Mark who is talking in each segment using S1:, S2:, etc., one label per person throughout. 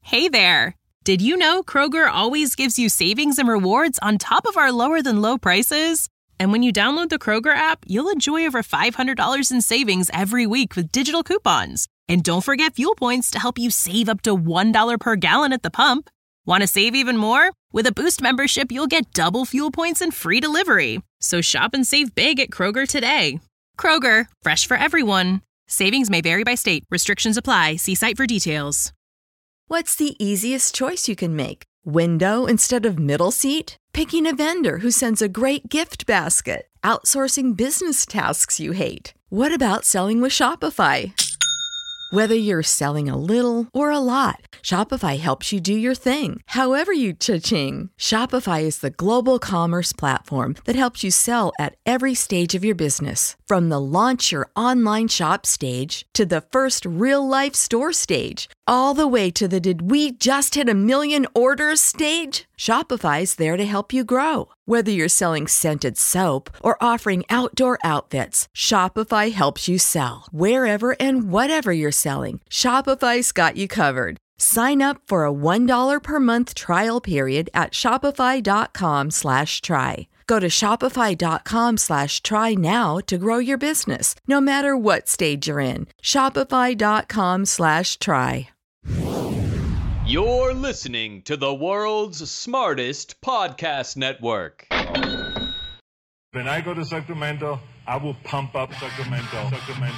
S1: Hey there! Did you know Kroger always gives you savings and rewards on top of our lower-than-low prices? And when you download the Kroger app, you'll enjoy over $500 in savings every week with digital coupons. And don't forget fuel points to help you save up to $1 per gallon at the pump. Want to save even more? With a Boost membership, you'll get double fuel points and free delivery. So shop and save big at Kroger today. Kroger, fresh for everyone. Savings may vary by state. Restrictions apply. See site for details.
S2: What's the easiest choice you can make? Window instead of middle seat? Picking a vendor who sends a great gift basket? Outsourcing business tasks you hate? What about selling with Shopify? Whether you're selling a little or a lot, Shopify helps you do your thing, however you cha-ching. Shopify is the global commerce platform that helps you sell at every stage of your business. From the launch your online shop stage to the first real-life store stage, all the way to the did we just hit a million orders stage. Shopify's there to help you grow. Whether you're selling scented soap or offering outdoor outfits, Shopify helps you sell. Wherever and whatever you're selling, Shopify's got you covered. Sign up for a $1 per month trial period at shopify.com/try. Go to shopify.com/try now to grow your business, no matter what stage you're in. Shopify.com/try.
S3: You're listening to the world's smartest podcast network.
S4: When I go to Sacramento, I will pump up Sacramento.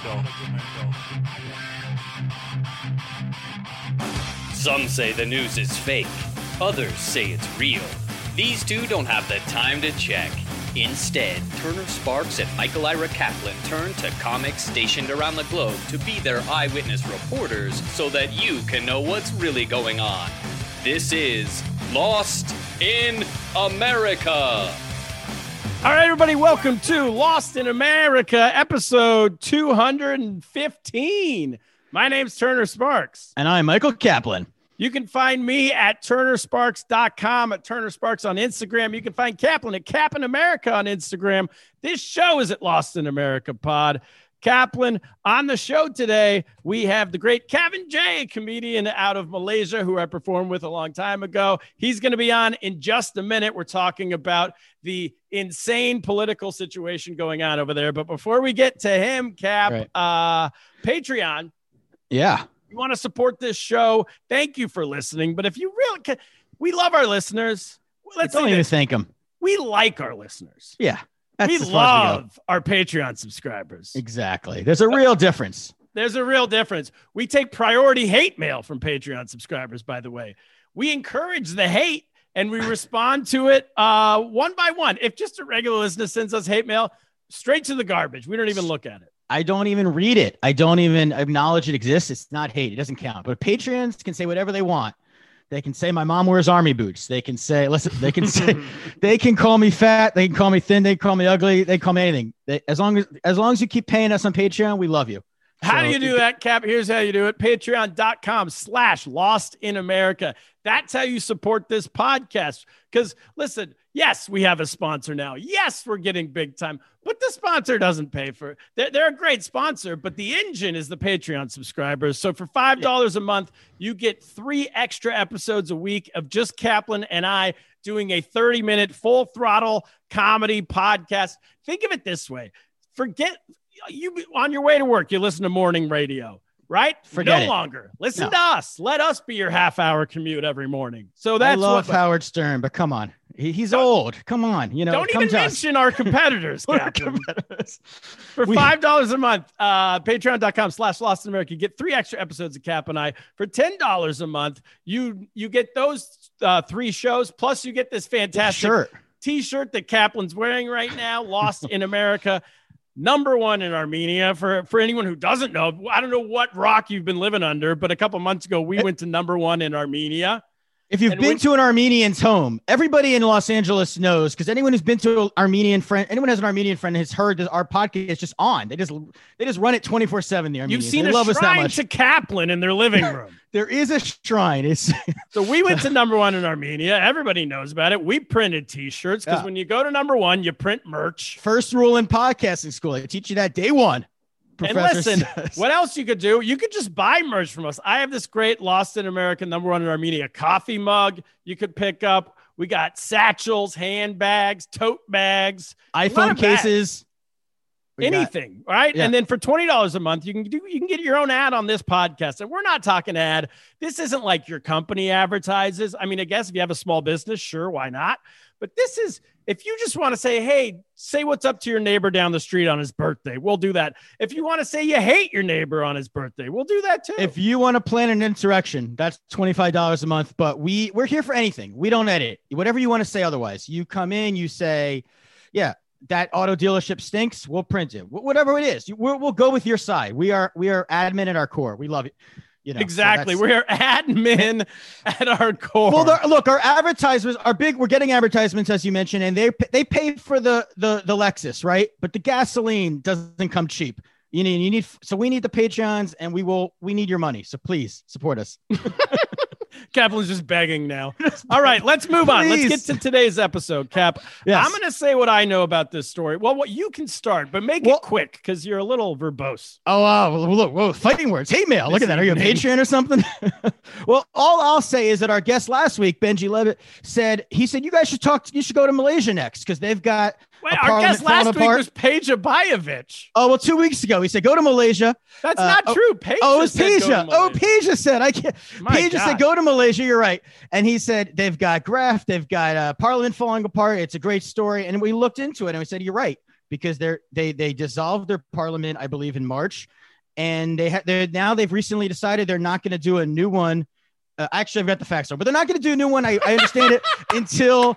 S5: Some say the news is fake. Others say it's real. These two don't have the time to check. Instead, Turner Sparks and Michael Ira Kaplan turn to comics stationed around the globe to be their eyewitness reporters so that you can know what's really going on. This is Lost in America.
S6: All right, everybody, welcome to Lost in America, episode 215. My name's Turner Sparks.
S7: And I'm Michael Kaplan.
S6: You can find me at turnersparks.com, at Turner Sparks on Instagram. You can find Kaplan at Kaplan America on Instagram. This show is at Lost in America Pod. Kaplan, on the show today, we have the great Kevin J, a comedian out of Malaysia who I performed with a long time ago. He's going to be on in just a minute. We're talking about the insane political situation going on over there. But before we get to him, Cap, Patreon.
S7: Yeah.
S6: You want to support this show, thank you for listening. But if you really can, we love our listeners.
S7: Don't even thank them.
S6: We like our listeners.
S7: Yeah.
S6: We love our Patreon subscribers.
S7: Exactly. There's a real difference.
S6: There's a real difference. We take priority hate mail from Patreon subscribers, by the way. We encourage the hate and we respond to it one by one. If just a regular listener sends us hate mail, straight to the garbage. We don't even look at it.
S7: I don't even read it. I don't even acknowledge it exists. It's not hate. It doesn't count. But Patreons can say whatever they want. They can say my mom wears army boots. They can say, listen, they can say, they can call me fat. They can call me thin. They can call me ugly. They can call me anything. As long as you keep paying us on Patreon, we love you.
S6: How do you do that, Cap? Here's how you do it. Patreon.com/Lost in America. That's how you support this podcast. Because listen, yes, we have a sponsor now. Yes, we're getting big time, but the sponsor doesn't pay for it. They're a great sponsor, but the engine is the Patreon subscribers. So for $5 a month, you get 3 extra episodes a week of just Kaplan and I doing a 30-minute full throttle comedy podcast. Think of it this way. Forget you on your way to work, you listen to morning radio, right?
S7: Forget it.
S6: Longer. Listen to us. Let us be your half-hour commute every morning. So that's
S7: I love Howard Stern, but come on. He's old. Come on.
S6: Don't even mention our competitors, Captain. For $5 a month, patreon.com/Lost in America, you get 3 extra episodes of Cap and I. For $10 a month, you get those 3 shows, plus you get this fantastic T-shirt that Kaplan's wearing right now, Lost in America. #1 in Armenia. For anyone who doesn't know, I don't know what rock you've been living under, but a couple months ago, we went to #1 in Armenia.
S7: If you've been to an Armenian's home, everybody in Los Angeles knows, because anyone who's been to an Armenian friend, anyone has an Armenian friend has heard that our podcast is just on. They just run it 24/7. The Armenians.
S6: You've seen a shrine to Kaplan in their living room.
S7: There is a shrine.
S6: So we went to #1 in Armenia. Everybody knows about it. We printed T-shirts because when you go to #1, you print merch.
S7: First rule in podcasting school. They teach you that day one.
S6: And
S7: Professor
S6: listen,
S7: says.
S6: what else you could do? You could just buy merch from us. I have this great Lost in America, #1 in Armenia coffee mug you could pick up. We got satchels, handbags, tote bags,
S7: iPhone cases.
S6: Anything, right?
S7: Yeah.
S6: And then for $20 a month, you can get your own ad on this podcast. And we're not talking ad. This isn't like your company advertises. I mean, I guess if you have a small business, sure, why not? But this is, if you just want to say, hey, say what's up to your neighbor down the street on his birthday, we'll do that. If you want to say you hate your neighbor on his birthday, we'll do that too.
S7: If you want to plan an insurrection, that's $25 a month. But we're here for anything. We don't edit. Whatever you want to say otherwise. You come in, you say, yeah, that auto dealership stinks. We'll print it. Whatever it is, we'll go with your side. We are admin at our core. We love it. You know,
S6: exactly. So we're admin at our core.
S7: Well, look, our advertisements are big. We're getting advertisements, as you mentioned, and they pay for the Lexus, right? But the gasoline doesn't come cheap. You need. So we need the Patreons, and we need your money. So please support us.
S6: Kaplan's just begging now. All right, let's move on. Let's get to today's episode, Cap. Yes. I'm going to say what I know about this story. Well, what you can start, but make it quick because you're a little verbose.
S7: Oh, look, whoa, fighting words. Hate mail. Look at that. Are you a Patreon or something? Well, all I'll say is that our guest last week, Benji Levitt, said you guys should go to Malaysia next because they've got.
S6: Wait, our guest last week was Peja Bajovic.
S7: Oh, well, 2 weeks ago, he said, go to Malaysia.
S6: That's not true. Peja
S7: it was Peja. Peja said, I can't. Peja said, go to Malaysia. You're right. And he said, they've got graft. They've got Parliament falling apart. It's a great story. And we looked into it and we said, you're right, because they dissolved their parliament, I believe, in March. And they've recently decided they're not going to do a new one. Actually, I've got the facts on, but they're not going to do a new one. I understand it until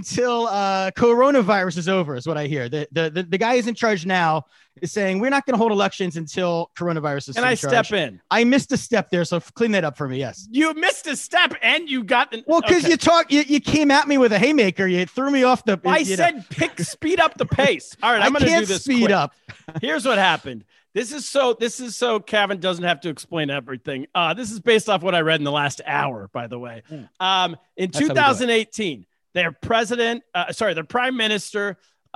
S7: coronavirus is over, is what I hear. The guy who's in charge now is saying we're not going to hold elections until coronavirus is.
S6: Can I step in?
S7: I missed a step there, so clean that up for me. Yes,
S6: you missed a step, and you got
S7: because you came at me with a haymaker. You threw me off the.
S6: I said speed up the pace. All right, I'm going to do this.
S7: Speed up.
S6: Here's what happened. This is so Kevin doesn't have to explain everything. This is based off what I read in the last hour, by the way. In 2018, their prime minister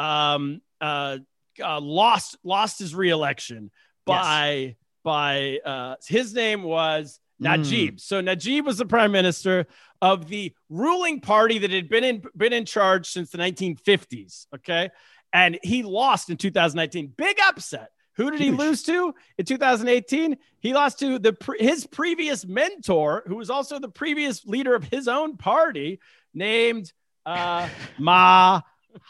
S6: lost his reelection by his name was Najib. So Najib was the prime minister of the ruling party that had been in charge since the 1950s. Okay. And he lost in 2019. Big upset. Who did he lose to in 2018? He lost to his previous mentor, who was also the previous leader of his own party, named Mahathir.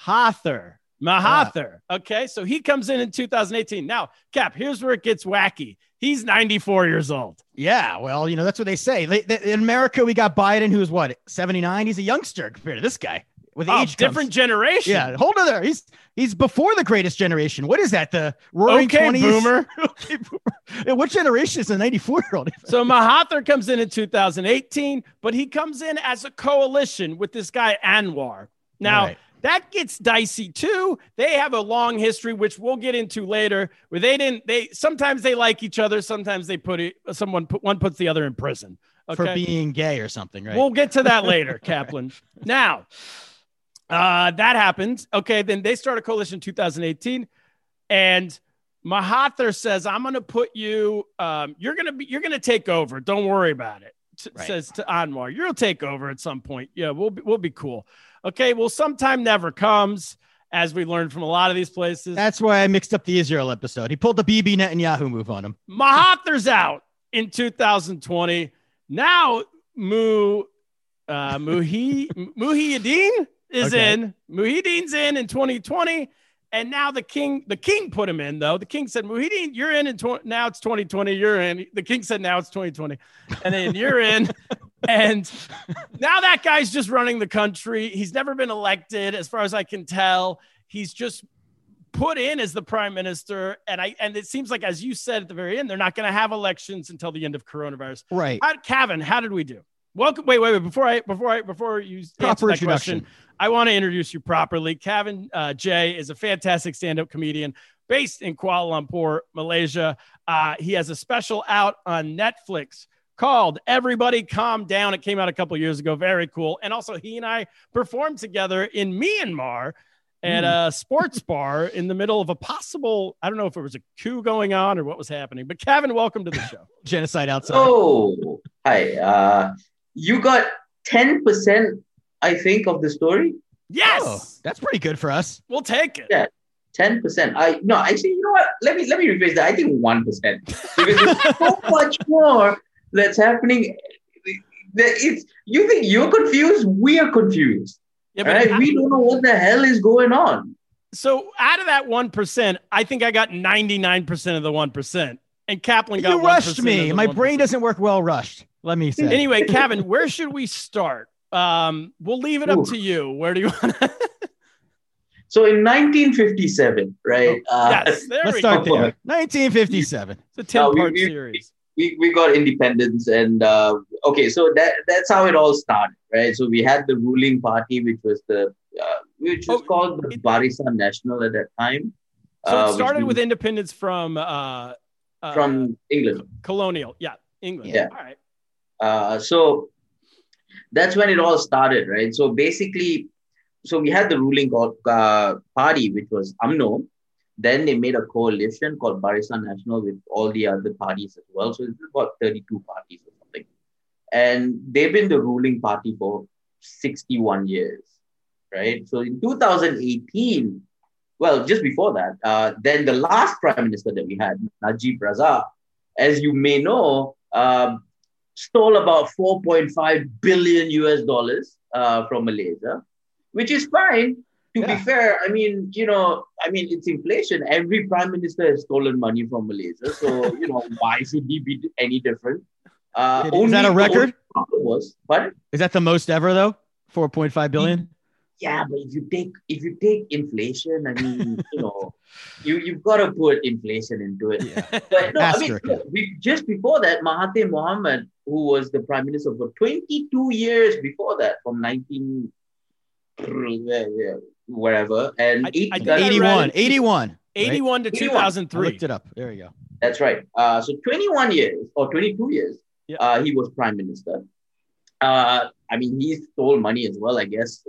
S6: Okay, so he comes in 2018. Now, Cap, here's where it gets wacky. He's 94 years old.
S7: Yeah, well, that's what they say. In America, we got Biden, who's 79? He's a youngster compared to this guy. With age
S6: different generation.
S7: Yeah, hold on there. He's before the greatest generation. What is that? The roaring 20s?
S6: Boomer.
S7: Okay, boomer. What generation is a 94-year-old?
S6: So Mahathir comes in 2018, but he comes in as a coalition with this guy Anwar. Now, that gets dicey too. They have a long history, which we'll get into later, where sometimes they like each other, sometimes they one puts the other in prison. Okay?
S7: For being gay or something, right?
S6: We'll get to that later, Kaplan. Now, that happened. Okay, then they start a coalition in 2018, and Mahathir says, "I'm going to put you. You're going to take over. Don't worry about it." Says to Anwar, "You'll take over at some point. Yeah, we'll be cool." Okay, well, sometime never comes, as we learned from a lot of these places.
S7: That's why I mixed up the Israel episode. He pulled the Bibi Netanyahu move on him.
S6: Mahathir's out in 2020. Now Muhyiddin is in. Muhyiddin's in 2020, and now the king put him in, though. The king said, Muhyiddin, you're in now it's 2020, you're in. The king said, now it's 2020, and then you're in. And now that guy's just running the country. He's never been elected, as far as I can tell. He's just put in as the prime minister, and it seems like, as you said at the very end, they're not going to have elections until the end of coronavirus.
S7: Right.
S6: Kevin, how did we do? Welcome. Wait. Before you answer that question, I want to introduce you properly. Kevin J is a fantastic stand-up comedian based in Kuala Lumpur, Malaysia. He has a special out on Netflix called Everybody Calm Down. It came out a couple years ago. Very cool. And also, he and I performed together in Myanmar at a sports bar in the middle of a possible, I don't know if it was a coup going on or what was happening, but Kevin, welcome to the show.
S7: Genocide outside.
S8: Oh, hi. You got 10%, I think, of the story.
S6: Yes.
S7: Oh, that's pretty good for us.
S6: We'll take it.
S8: Yeah, 10%. Actually, you know what? Let me rephrase that. I think 1%. Because there's so much more that's happening. You think you're confused? We are confused. Yeah, but right? We don't know what the hell is going on.
S6: So out of that 1%, I think I got 99% of the 1%. And Kaplan got 1%.
S7: You rushed me. My
S6: 1%.
S7: brain doesn't work well rushed. Let me say.
S6: Anyway, Kevin, where should we start? We'll leave it up to you. Where do you want to?
S8: So in 1957, right?
S6: Yes,
S7: let's start there. 1957.
S6: It's a 10-part series.
S8: We got independence, and okay, so that's how it all started, right? So we had the ruling party, which was called the Barisan National at that time.
S6: So it started with independence from
S8: England,
S6: colonial, England.
S8: Yeah.
S6: All right.
S8: So that's when it all started, right? So basically, we had the ruling party, which was UMNO. Then they made a coalition called Barisan National with all the other parties as well. So it's about 32 parties or something. And they've been the ruling party for 61 years, right? So in 2018, well, just before that, then the last prime minister that we had, Najib Razak, as you may know, stole about $4.5 billion from Malaysia, which is fine. To be fair, I mean, it's inflation. Every prime minister has stolen money from Malaysia. So, why should he be any different?
S7: Is that a record?
S8: But
S7: is that the most ever though? 4.5 billion?
S8: Yeah, but if you take inflation, I mean, you've got to put inflation into it. Yeah. But no, just before that, Mahathir Mohamad, who was the prime minister for 22 years before that, from 19 wherever, and
S7: 81
S6: to 2003.
S7: I looked it up. There you go.
S8: That's right. So 21 years or 22 years, he was prime minister. I mean, he stole money as well, I guess,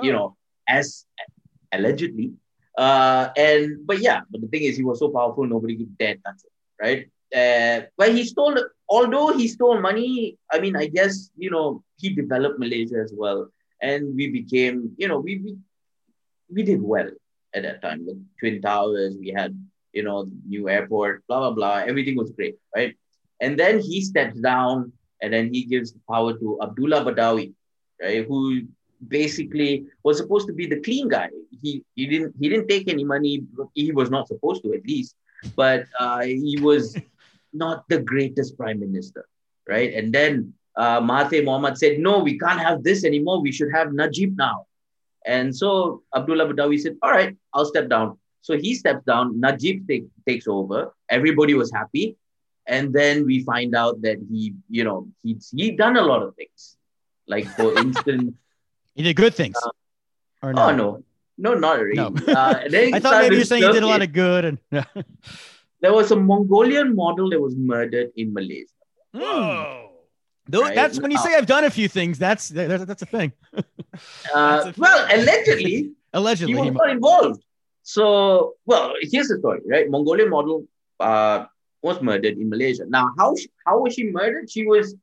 S8: as allegedly. But the thing is, he was so powerful, nobody could dare touch it, right? But although he stole money, I mean, I guess, he developed Malaysia as well. And we became, we did well at that time. The Twin Towers, we had, new airport, blah, blah, blah. Everything was great, right? And then he steps down and then he gives the power to Abdullah Badawi, right? Who basically was supposed to be the clean guy. He didn't take any money. He was not supposed to, at least. But he was not the greatest prime minister, right? And then Mahathir Mohamad said, no, we can't have this anymore. We should have Najib now. And so Abdullah Badawi said, all right, I'll step down. So he steps down. Najib takes over. Everybody was happy. And then we find out that he'd done a lot of things. Like, for instance...
S7: he did good things.
S8: Or no? Oh, no. No, not really.
S7: No. I thought maybe you're saying he did a lot of good. And
S8: there was a Mongolian model that was murdered in Malaysia.
S6: Whoa.
S7: Right? That's when you say I've done a few things. That's a thing.
S8: Well, allegedly, he was not involved. So, well, here's the story, right? Mongolian model was murdered in Malaysia. Now, how was she murdered? She was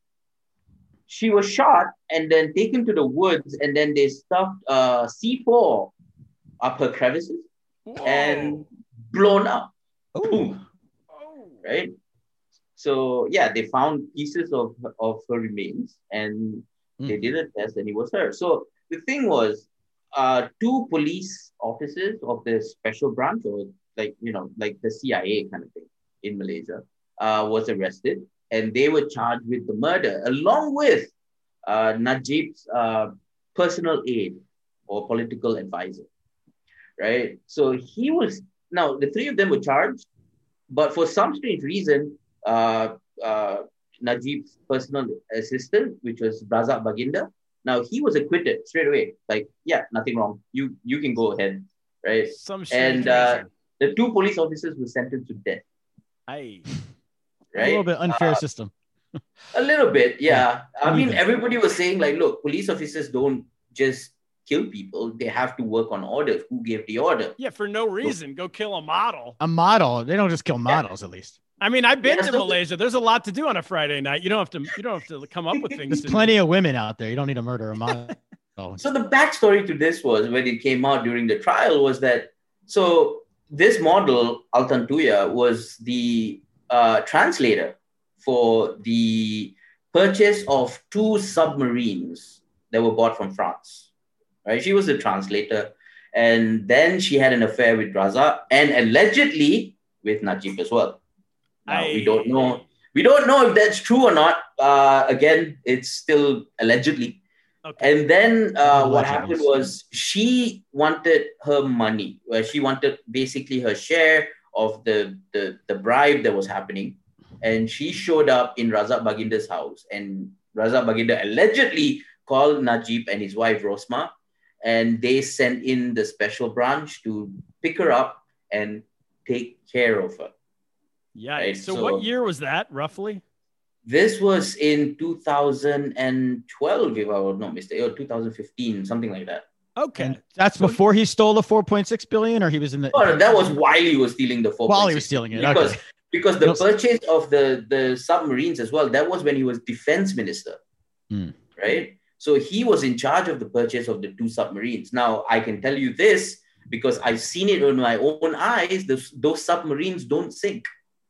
S8: shot and then taken to the woods, and then they stuffed C4 up her crevices. Whoa. And blown up. Boom. Right? So, they found pieces of her remains, and they did a test, and it was her. So the thing was, 2 police officers of the special branch, or like the CIA kind of thing in Malaysia, was arrested, and they were charged with the murder, along with Najib's personal aide or political advisor. Right? So now the 3 of them were charged, but for some strange reason, Najib's personal assistant, which was Razak Baginda, now he was acquitted straight away. Like, nothing wrong. You can go ahead, right? And the 2 police officers were sentenced to death.
S6: Aye.
S8: Right?
S7: A little bit unfair system.
S8: A little bit, yeah. I mean, everybody was saying, like, look, police officers don't just kill people, they have to work on orders. Who gave the order?
S6: Yeah, for no reason. Go kill a model.
S7: A model. They don't just kill models, at least.
S6: I mean, I've been to Malaysia. There's a lot to do on a Friday night. You don't have to come up with things.
S7: There's plenty of women out there. You don't need to murder a model.
S8: So the backstory to this was, when it came out during the trial, was that this model, Altan Tuya, was the translator for the purchase of 2 submarines that were bought from France. Right? She was the translator. And then she had an affair with Raza and allegedly with Najib as well. Now, we don't know if that's true or not. Again, it's still allegedly. Okay. And then what happened was, she wanted her money. She wanted basically her share of the bribe that was happening. And she showed up in Razak Baginda's house. And Razak Baginda allegedly called Najib and his wife Rosma. And they sent in the special branch to pick her up and take care of her.
S6: Yeah. Right? So what year was that, roughly?
S8: This was in 2012, if I was not mistaken, or 2015, something like that.
S6: Okay.
S7: And that's before he stole the 4.6 billion, or he was in the...
S8: Oh, no, that was while he was stealing the 4.6.
S7: While he was stealing it,
S8: because the purchase of the submarines as well, that was when he was defense minister, right? So he was in charge of the purchase of the 2 submarines. Now, I can tell you this, because I've seen it with my own eyes, those submarines don't sink.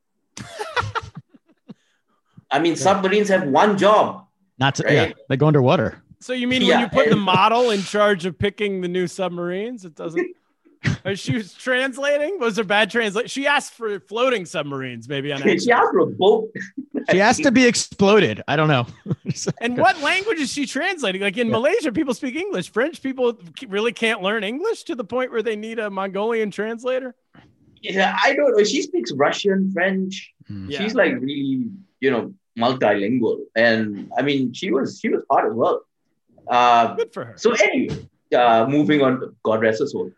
S8: I mean, submarines have one job.
S7: They go underwater.
S6: So you mean when you put the model in charge of picking the new submarines, it doesn't... She was translating? Was there bad translation? She asked for floating submarines, maybe.
S8: She asked for a boat.
S7: She asked to be exploded. I don't know.
S6: And what language is she translating? Like in Malaysia, people speak English. French people really can't learn English to the point where they need a Mongolian translator?
S8: Yeah, I don't know. She speaks Russian, French. She's like really, multilingual. And I mean, she was hot as well.
S6: Good for her.
S8: So anyway, moving on, God rest her soul.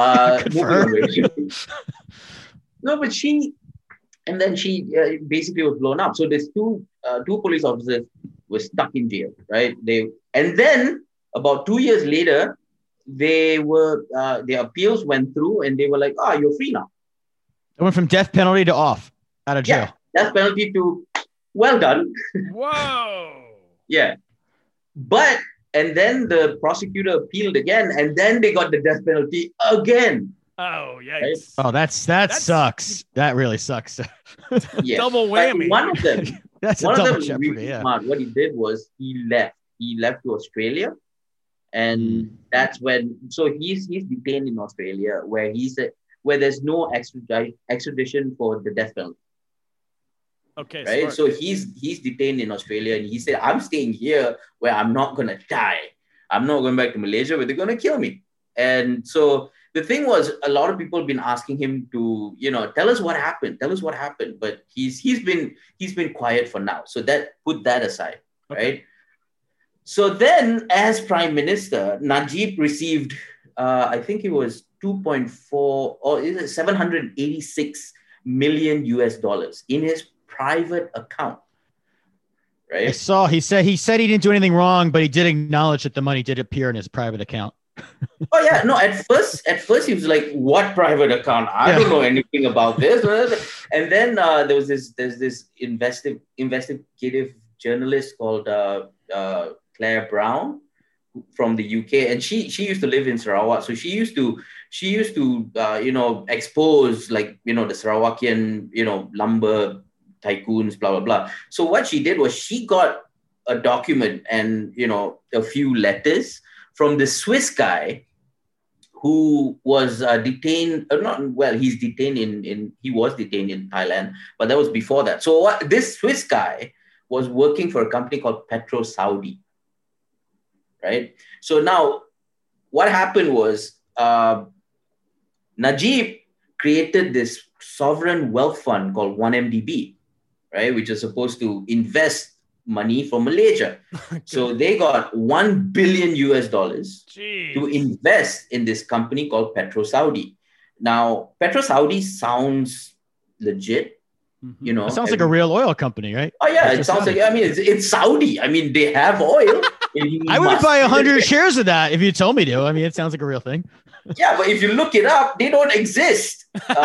S8: No, but she basically was blown up. So there's two police officers were stuck in jail, right? And then about 2 years later, their appeals went through, and they were like, you're free now.
S7: It went from death penalty to out of jail.
S8: Yeah, death penalty to well done.
S6: Whoa.
S8: Yeah, and then the prosecutor appealed again, and then they got the death penalty again.
S6: Oh, yikes.
S8: Right?
S7: Oh, that sucks. That really sucks.
S8: Yeah.
S6: Double whammy.
S8: But one of them,
S7: that's a double jeopardy.
S8: Really smart. What he did was he left. He left to Australia, and that's when. So he's detained in Australia, where there's no extradition for the death penalty.
S6: Okay.
S8: Right.
S6: Smart.
S8: So he's detained in Australia, and he said, "I'm staying here where I'm not gonna die. I'm not going back to Malaysia where they're gonna kill me." And so the thing was, a lot of people have been asking him to, tell us what happened. But he's been quiet for now. So put that aside, right? So then, as Prime Minister, Najib received, I think it was 2.4 or is it 786 million US dollars in his private account. Right?
S7: I saw he said he didn't do anything wrong, but he did acknowledge that the money did appear in his private account.
S8: Oh yeah, no. At first he was like, "What private account? I don't know anything about this." And then there's this investigative journalist called Claire Brown from the UK, and she used to live in Sarawak, so she used to expose the Sarawakian lumber tycoons, blah blah blah. So what she did was she got a document and a few letters from the Swiss guy who was detained. He's detained he was detained in Thailand, but that was before that. So this Swiss guy was working for a company called Petro Saudi, right? So now what happened was Najib created this sovereign wealth fund called 1MDB, right? Which is supposed to invest money from Malaysia. So they got $1 billion to invest in this company called Petro Saudi. Now, Petro Saudi sounds legit.
S7: It sounds like a real oil company, right?
S8: Oh yeah, Petro it sounds Saudi. Like, it's Saudi. I mean, they have oil.
S7: I would buy 100 shares of that if you told me to. I mean, it sounds like a real thing.
S8: Yeah, but if you look it up, they don't exist. They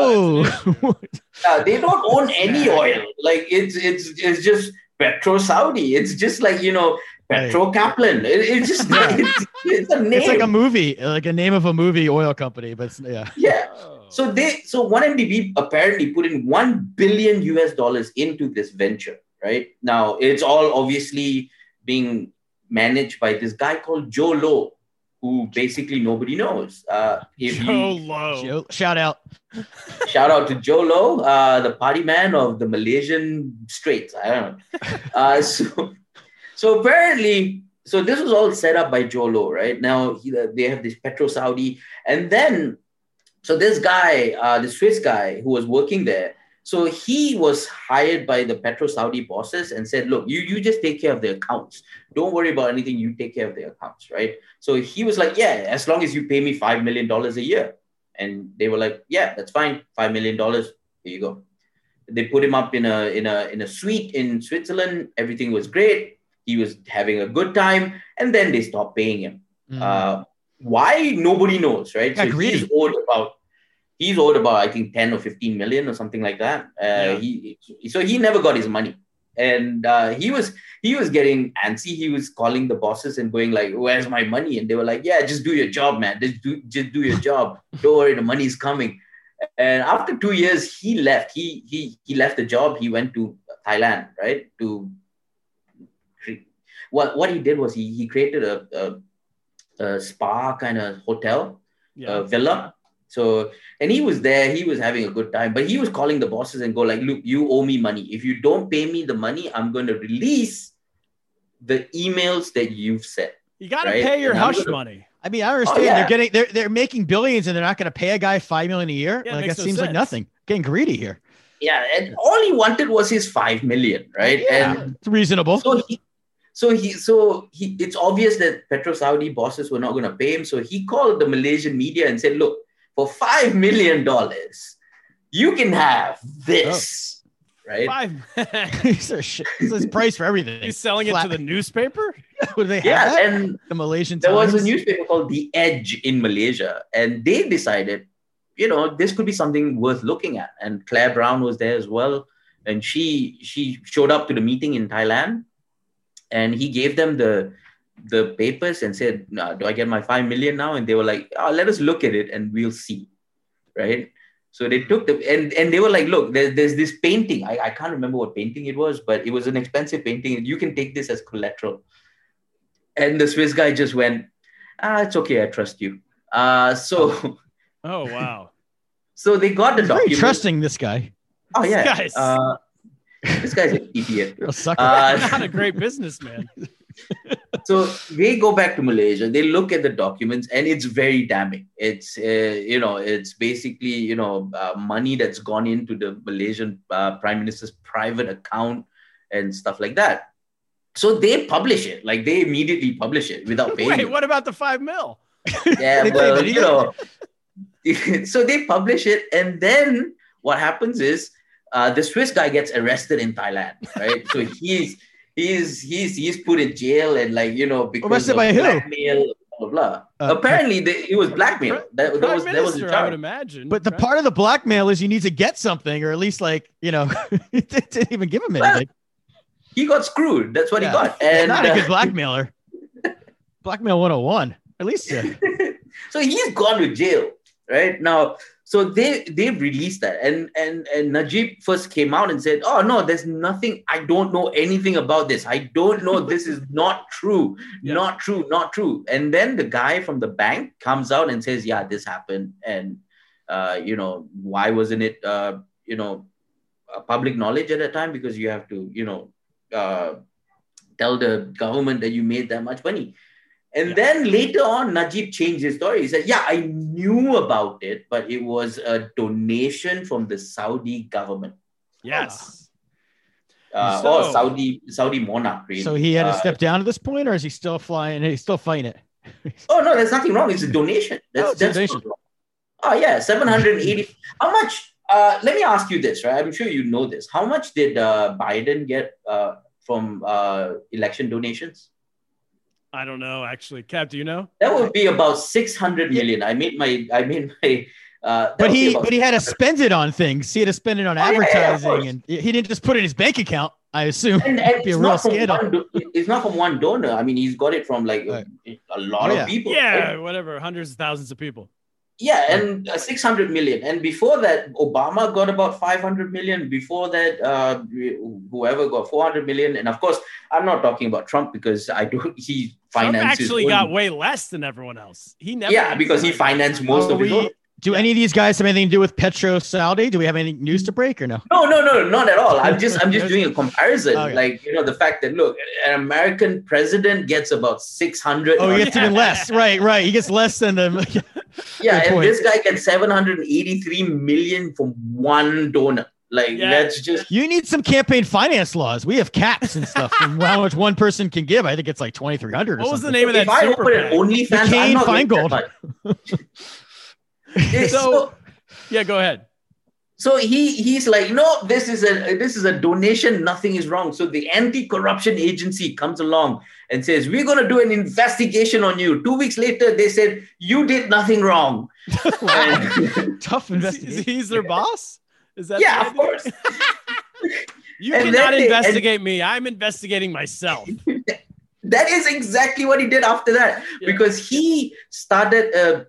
S8: don't own any oil. Like it's just Petro Saudi. It's just like, Petro Kaplan. It's just it's a name.
S7: It's like a movie, like a name of a movie oil company, but
S8: yeah. So 1MDB apparently put in $1 billion into this venture. Right now, it's all obviously being managed by this guy called Joe Low, who basically nobody knows.
S6: Joe Low.
S7: Shout out
S8: to Joe Low, the party man of the Malaysian Straits. I don't know. So apparently, this was all set up by Joe Low, right? Now they have this Petro Saudi, and then this guy, the Swiss guy who was working there. So he was hired by the Petro Saudi bosses and said, look, you just take care of the accounts. Don't worry about anything. You take care of the accounts, right? So he was like, yeah, as long as you pay me $5 million a year. And they were like, yeah, that's fine. $5 million. Here you go. They put him up in a suite in Switzerland. Everything was great. He was having a good time. And then they stopped paying him. Why? Nobody knows, right? So he's owed about, I think, 10 or 15 million or something like that. He never got his money. And he was getting antsy. He was calling the bosses and going like, where's my money? And they were like, yeah, just do your job, man. Just do your job. Don't worry, the money's coming. And after 2 years, he left. He left the job. He went to Thailand, right? What he did was he created a spa kind of hotel, villa. So, and he was there, he was having a good time, but he was calling the bosses and go like, look, you owe me money. If you don't pay me the money, I'm going to release the emails that you've sent.
S6: You got to pay your hush money.
S7: I mean, I understand they're making billions and they're not going to pay a guy $5 million a year.
S6: Yeah,
S7: like that seems
S6: sense.
S7: like nothing. Getting greedy here.
S8: Yeah. And all he wanted was his $5 million, right?
S7: Yeah,
S8: and
S7: it's reasonable.
S8: So it's obvious that Petro Saudi bosses were not going to pay him. So he called the Malaysian media and said, look, for $5 million, you can have this, right?
S7: This is price for everything.
S6: He's selling it to the newspaper?
S7: Would they have that?
S8: And
S7: the Malaysian
S8: there
S7: Times?
S8: was a newspaper called The Edge in Malaysia, and they decided, this could be something worth looking at. And Claire Brown was there as well, and she showed up to the meeting in Thailand, and he gave them the papers and said, do I get my $5 million now? And they were like, let us look at it and we'll see. Right. So they took and they were like, look, there's this painting. I can't remember what painting it was, but it was an expensive painting. You can take this as collateral. And the Swiss guy just went, it's okay. I trust you. Oh,
S6: wow.
S8: So they got the document.
S7: Very trusting this guy.
S8: Oh, yeah. This guy's an idiot.
S7: Not
S6: a great businessman.
S8: So they go back to Malaysia. They look at the documents, and it's very damning. It's it's basically money that's gone into the Malaysian Prime Minister's private account and stuff like that. So they publish it. Like they immediately publish it without paying.
S6: Wait, what about the $5 million?
S8: Yeah, so they publish it, and then what happens is the Swiss guy gets arrested in Thailand, right? So he's put in jail and because of blackmail, blah blah. Apparently, it was blackmail. That was the charge.
S6: I would imagine.
S7: But the part of the blackmail is you need to get something, or at least it didn't even give him anything.
S8: He got screwed. That's what he got. And
S7: not a good blackmailer. Blackmail 101. At least.
S8: So he's gone to jail right now. So they released that, and Najib first came out and said, "Oh no, there's nothing. I don't know anything about this. I don't know. This is not true. Not true." And then the guy from the bank comes out and says, "Yeah, this happened, and why wasn't it public knowledge at that time? Because you have to tell the government that you made that much money." And then later on, Najib changed his story. He said, yeah, I knew about it, but it was a donation from the Saudi government.
S6: Yes.
S8: Or Saudi monarch. Really.
S7: So he had to step down at this point, or is he still flying? He's still fighting it.
S8: Oh, no, there's nothing wrong. It's a donation. That's
S7: donation.
S8: Oh, yeah, 780. How much? Let me ask you this, right? I'm sure you know this. How much did Biden get from election donations?
S6: I don't know, actually. Cap, do you know?
S8: That would be about 600 million. I made my.
S7: But he had to spend it on things. He had to spend it on advertising, and he didn't just put it in his bank account. I assume
S8: and
S7: it'd be a real scandal.
S8: It's not from one donor. I mean, he's got it from like a lot of people.
S6: Yeah, right? Whatever, hundreds of thousands of people.
S8: Yeah, and 600 million. And before that, Obama got about 500 million. Before that, whoever got 400 million. And of course, I'm not talking about Trump because he finances.
S6: Trump actually got way less than everyone else. He never.
S8: Yeah, because he financed most of his own.
S7: Do any of these guys have anything to do with Petro Saudi? Do we have any news to break or no?
S8: No, not at all. I'm just doing a comparison. Okay. Like, the fact that, look, an American president gets about 600.
S7: Oh, he gets even less. Right. He gets less than the.
S8: Yeah, and this guy gets 783 million from one donor. Like, that's just.
S7: You need some campaign finance laws. We have caps and stuff from how much one person can give. I think it's like 2,300 or something.
S6: What was the name of that?
S8: If I open an OnlyFans,
S7: McCain Feingold.
S6: So, yeah, go ahead.
S8: So he's like, no, this is a donation. Nothing is wrong. So the anti-corruption agency comes along and says, we're going to do an investigation on you. 2 weeks later, they said, you did nothing wrong.
S7: Tough investigation.
S6: He's their boss? Is that?
S8: Yeah, of course.
S6: You cannot investigate me. I'm investigating myself.
S8: That is exactly what he did after that, because he started a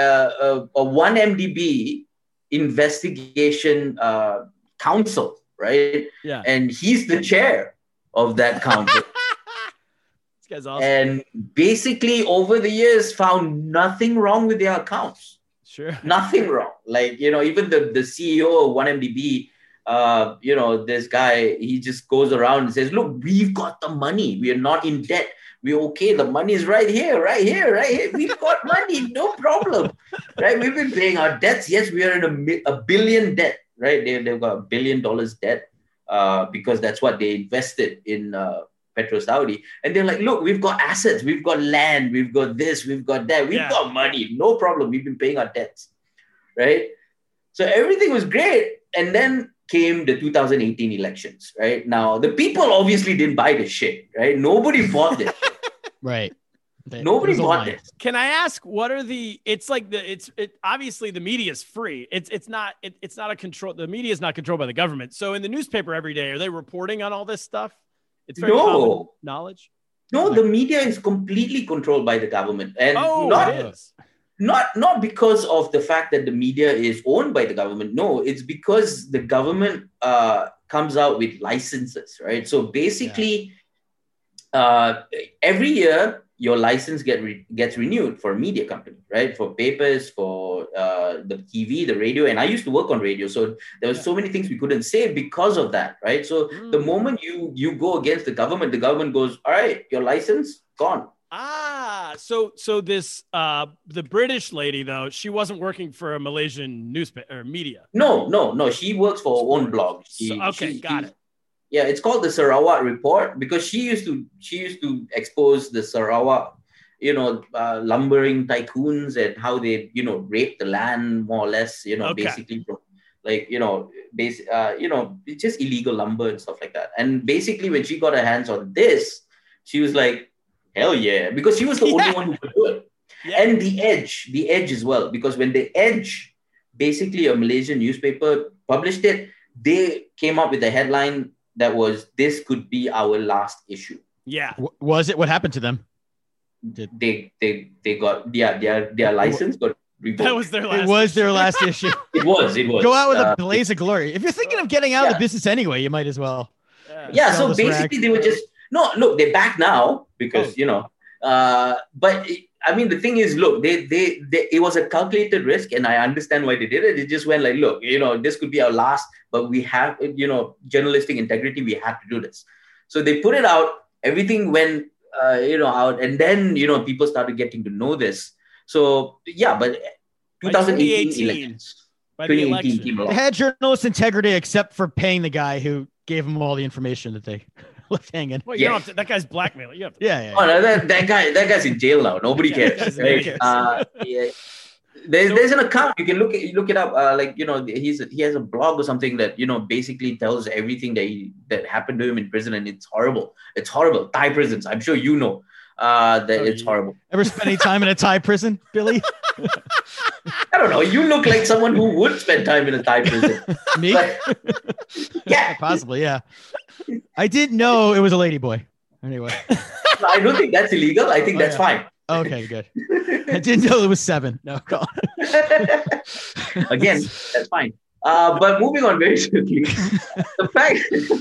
S8: 1MDB investigation council, right?
S6: Yeah.
S8: And he's the chair of that council.
S6: This guy's awesome.
S8: And basically, over the years, found nothing wrong with their accounts.
S6: Sure.
S8: Nothing wrong. Like, even the CEO of 1MDB, this guy, he just goes around and says, look, we've got the money. We are not in debt. We're okay. The money is right here. We've got money. No problem. Right? We've been paying our debts. Yes, we are in a billion debt, right? They've got $1 billion debt because that's what they invested in Petro Saudi. And they're like, look, we've got assets. We've got land. We've got this. We've got that. We've got money. No problem. We've been paying our debts. Right? So everything was great. And then came the 2018 elections, right? Now, the people obviously didn't buy this shit, right? Nobody bought this.
S7: Right.
S8: Nobody bought this.
S6: Can I ask, what are obviously the media is free. It's not a control. The media is not controlled by the government. So in the newspaper every day, are they reporting on all this stuff? It's very common knowledge.
S8: No, the media is completely controlled by the government. And not because of the fact that the media is owned by the government. No, it's because the government comes out with licenses, right? So basically, every year, your license gets renewed for a media company, right? For papers, for the TV, the radio. And I used to work on radio. So there were so many things we couldn't say because of that, right? So the moment you go against the government goes, all right, your license, gone.
S6: So this the British lady, though, she wasn't working for a Malaysian newspaper or media.
S8: No. She works for her own blog.
S6: Got it.
S8: Yeah, it's called the Sarawak Report because she used to expose the Sarawak, lumbering tycoons and how they, rape the land more or less, basically from it's just illegal lumber and stuff like that. And basically when she got her hands on this, she was like, hell yeah, because she was the only one who could do it. Yeah. And the Edge as well, because when the Edge, basically a Malaysian newspaper, published it, they came up with a headline that was, this could be our last issue.
S6: Yeah.
S7: Was it? What happened to them?
S8: They got their license got revoked.
S6: That was their last.
S7: It was their last issue.
S8: It was.
S7: Go out with a blaze of glory. If you're thinking of getting out of the business anyway, you might as well.
S8: Yeah. So basically, they were just they're back now because but I mean, the thing is, look, they it was a calculated risk, and I understand why they did it. It just went like, look, this could be our last, but we have, journalistic integrity. We have to do this. So they put it out. Everything went, out, and then people started getting to know this. So but 2018 elections.
S6: By the election.
S7: They had journalist integrity, except for paying the guy who gave them all the information that they left hanging.
S6: Well, you don't have to, that guy's blackmailing. You have to.
S7: Yeah.
S8: Oh, no, that guy's in jail now. Nobody cares. Right? There's an account you can look it up. He has a blog or something that basically tells everything that happened to him in prison, and it's horrible. It's horrible. Thai prisons. I'm sure you know. It's horrible.
S7: Ever spend any time in a Thai prison, Billy?
S8: I don't know. You look like someone who would spend time in a Thai prison.
S7: Me?
S8: Yeah.
S7: Possibly, yeah. I didn't know it was a ladyboy. Anyway.
S8: I don't think that's illegal. I think that's fine.
S7: Okay, good. I didn't know it was 7. No, go on.
S8: Again, that's fine. But moving on very quickly. The fact...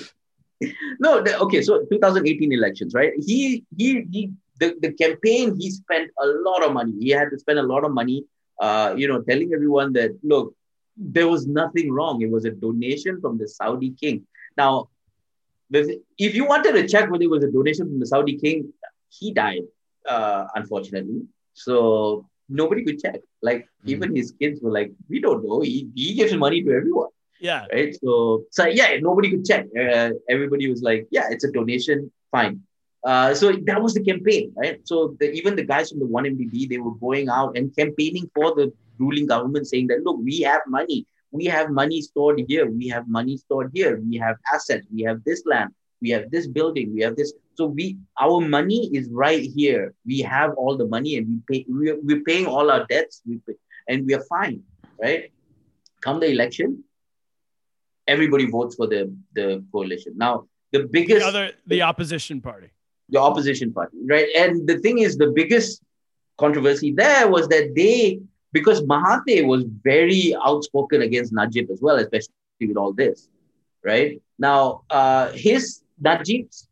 S8: So 2018 elections, right? The campaign, he spent a lot of money. He had to spend a lot of money, telling everyone that, look, there was nothing wrong. It was a donation from the Saudi king. Now, if you wanted to check whether it was a donation from the Saudi king, he died, unfortunately. So nobody could check. Like, even his kids were like, we don't know. He gives money to everyone.
S6: Yeah.
S8: Right. So nobody could check. Everybody was like, yeah, it's a donation. Fine. So that was the campaign, right? So even the guys from the 1MDB, they were going out and campaigning for the ruling government, saying that, look, we have money. We have money stored here. We have money stored here. We have assets. We have this land. We have this building. We have this. So our money is right here. We have all the money, and we're paying all our debts. And we are fine, right? Come the election, everybody votes for the coalition. Now, the biggest...
S6: The opposition party.
S8: The opposition party, right? And the thing is, the biggest controversy there was that because Mahathir was very outspoken against Najib as well, especially with all this, right? Now, Najib's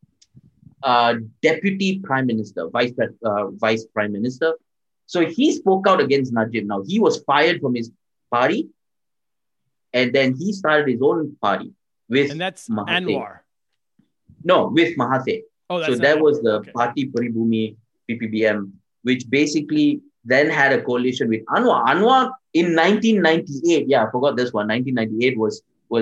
S8: deputy prime minister, vice prime minister, so he spoke out against Najib. Now, he was fired from his party, and then he started his own party with
S6: And that's
S8: Mahathir.
S6: Anwar.
S8: No, with Mahathir.
S6: Oh, that's
S8: so that was the
S6: okay.
S8: Party Paribhumi, PPBM, which basically then had a coalition with Anwar. Anwar in 1998, I forgot this one. 1998 was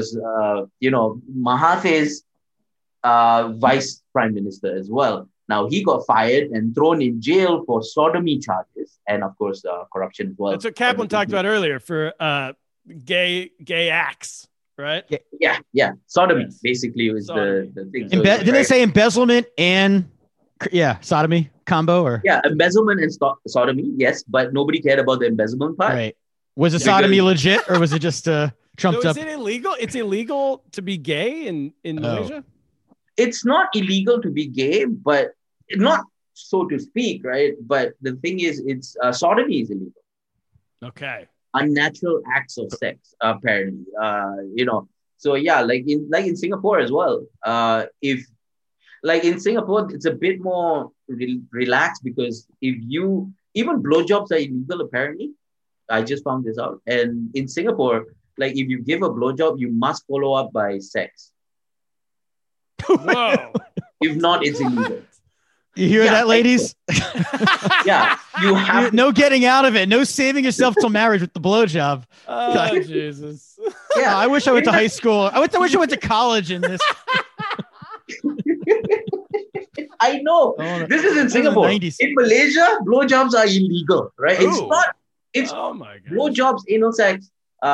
S8: Mahathir's vice prime minister as well. Now, he got fired and thrown in jail for sodomy charges and, of course, corruption as well.
S6: That's what Kaplan talked about earlier for gay acts, right?
S8: Yeah. Sodomy,
S6: Yes.
S8: basically, was the thing.
S7: Didn't they say embezzlement and sodomy combo? Or
S8: embezzlement and sodomy, yes, but nobody cared about the embezzlement part.
S7: Right. Was the sodomy legit, or was it just trumped up?
S6: Is it illegal? It's illegal to be gay in Malaysia?
S8: It's not illegal to be gay, but not so to speak, right? But the thing is, it's sodomy is illegal.
S6: Okay.
S8: Unnatural acts of sex, apparently. So like in Singapore as well. In Singapore, it's a bit more relaxed, because even blowjobs are illegal, apparently. I just found this out. And in Singapore, like, if you give a blowjob, you must follow up by sex.
S6: Whoa.
S8: If not, it's illegal.
S7: You hear that, ladies?
S8: You have
S7: no getting out of it. No saving yourself till marriage with the blowjob.
S6: Oh, Jesus.
S8: Yeah,
S7: I wish I went to high school. I wish I went to college in this.
S8: I know. This is in Singapore. In Malaysia, blowjobs are illegal, right?
S6: Ooh.
S8: It's not. It's
S6: oh my God.
S8: Blowjobs, anal sex,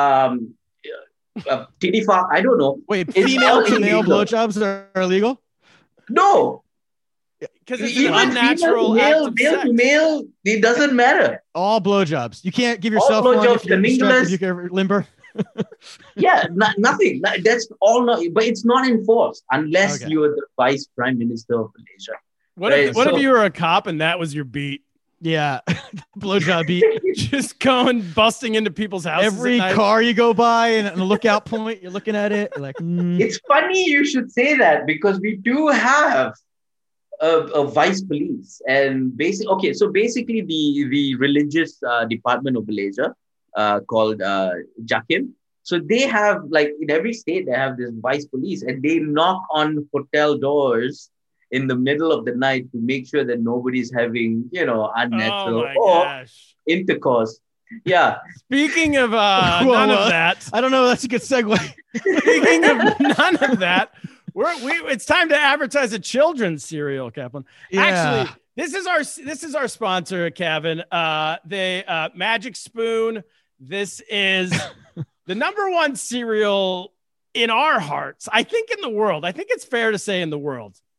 S8: titty fuck. I don't know.
S7: Wait, female to male blowjobs are illegal?
S8: No.
S6: Because it's
S8: even
S6: an unnatural
S8: male
S6: act of
S8: to
S6: sex.
S8: male, it doesn't matter.
S7: All blowjobs. You can't give yourself
S8: All
S7: one
S8: blowjobs,
S7: if you're
S8: cunnilingus.
S7: you can limber.
S8: Nothing. That's all. Not, but it's not enforced unless
S7: Okay.
S8: you're the vice prime minister of Malaysia.
S6: What if you were a cop and that was your beat?
S7: Yeah, blowjob beat.
S6: Just going busting into people's houses.
S7: Every car you go by and a lookout point, you're looking at it. You're like,
S8: It's funny you should say that, because we do have a vice police, and basically the religious department of Malaysia called JAKIM. So they have, like, in every state they have this vice police, and they knock on hotel doors in the middle of the night to make sure that nobody's having, unnatural intercourse. Yeah.
S6: Speaking of none of that,
S7: I don't know. That's a good segue.
S6: Speaking of none of that, it's time to advertise a children's cereal, Kaplan.
S7: Yeah.
S6: Actually, this is our sponsor, Kevin. The Magic Spoon. This is the #1 cereal in our hearts. I think in the world. I think it's fair to say in the world.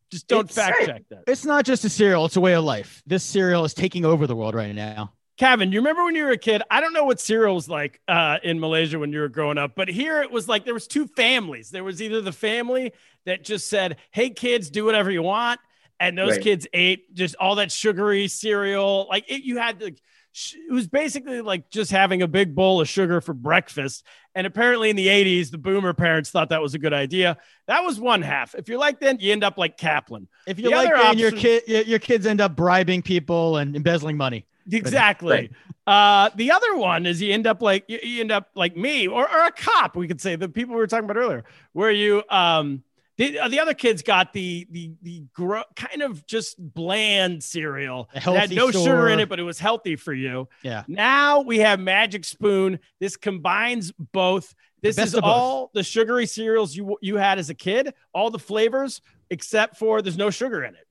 S6: Just don't fact check that.
S7: It's not just a cereal. It's a way of life. This cereal is taking over the world right now.
S6: Kevin, you remember when you were a kid? I don't know what cereal was like in Malaysia when you were growing up, but here it was like there was two families. There was either the family that just said, hey, kids, do whatever you want. And those kids ate just all that sugary cereal. Like you had to, it was basically like just having a big bowl of sugar for breakfast. And apparently in the 80s, the boomer parents thought that was a good idea. That was one half. If you're like that, you end up like Kaplan.
S7: If you're like that, your kids end up bribing people and embezzling money.
S6: Exactly. The other one is you end up like me or a cop. We could say the people we were talking about earlier, where you the other kids got the kind of just bland cereal that had no sugar in it, but it was healthy for you.
S7: Yeah.
S6: Now we have Magic Spoon. This combines both. This is all the sugary cereals you had as a kid, all the flavors, except for there's no sugar in it.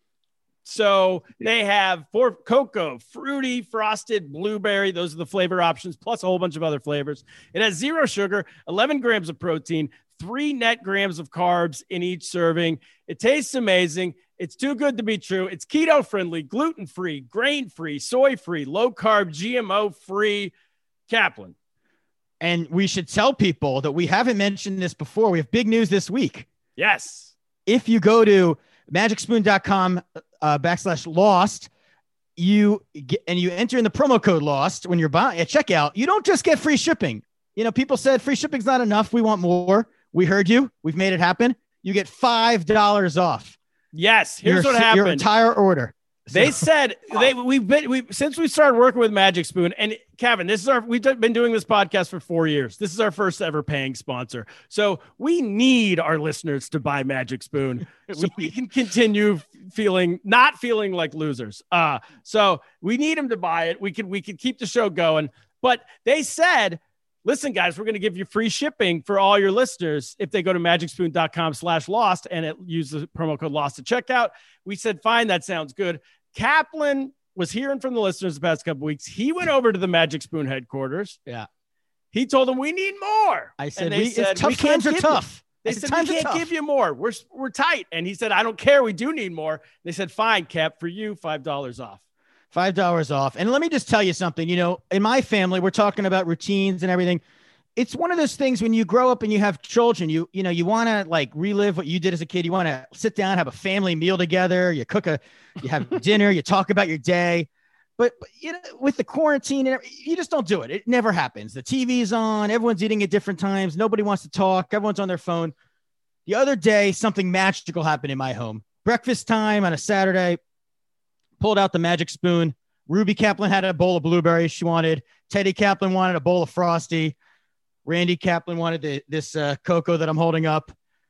S6: So they have cocoa, fruity, frosted, blueberry. Those are the flavor options, plus a whole bunch of other flavors. It has 0 sugar, 11 grams of protein, 3 net grams of carbs in each serving. It tastes amazing. It's too good to be true. It's keto friendly, gluten free, grain free, soy free, low carb, GMO free. Kaplan.
S7: And we should tell people that we haven't mentioned this before. We have big news this week.
S6: Yes.
S7: If you go to magicspoon.com /lost, you enter in the promo code LOST when you're buying at checkout, you don't just get free shipping. You know, people said free shipping's not enough. We want more. We heard you. We've made it happen. You get $5 off.
S6: Yes. Here's what happened.
S7: Your entire order.
S6: They said since we started working with Magic Spoon, and Kevin, we've been doing this podcast for 4 years. This is our first ever paying sponsor. So we need our listeners to buy Magic Spoon so we can continue not feeling like losers. So we need them to buy it. We could keep the show going. But they said, listen, guys, we're going to give you free shipping for all your listeners if they go to magicspoon.com /lost and use the promo code LOST at checkout. We said, fine, that sounds good. Kaplan was hearing from the listeners the past couple of weeks. He went over to the Magic Spoon headquarters.
S7: Yeah.
S6: He told them, we need more.
S7: I said, times are tough.
S6: They said, we can't give you more. We're tight. And he said, I don't care. We do need more. They said, fine, Cap, for you, $5 off.
S7: $5 off. And let me just tell you something, you know, in my family, we're talking about routines and everything. It's one of those things when you grow up and you have children, you want to like relive what you did as a kid. You want to sit down, have a family meal together. You have dinner, you talk about your day, but you know, with the quarantine, you just don't do it. It never happens. The TV's on, everyone's eating at different times. Nobody wants to talk. Everyone's on their phone. The other day, something magical happened in my home. Breakfast time on a Saturday, pulled out the Magic Spoon. Ruby Kaplan had a bowl of blueberries she wanted. Teddy Kaplan wanted a bowl of Frosty. Randy Kaplan wanted this cocoa that I'm holding up.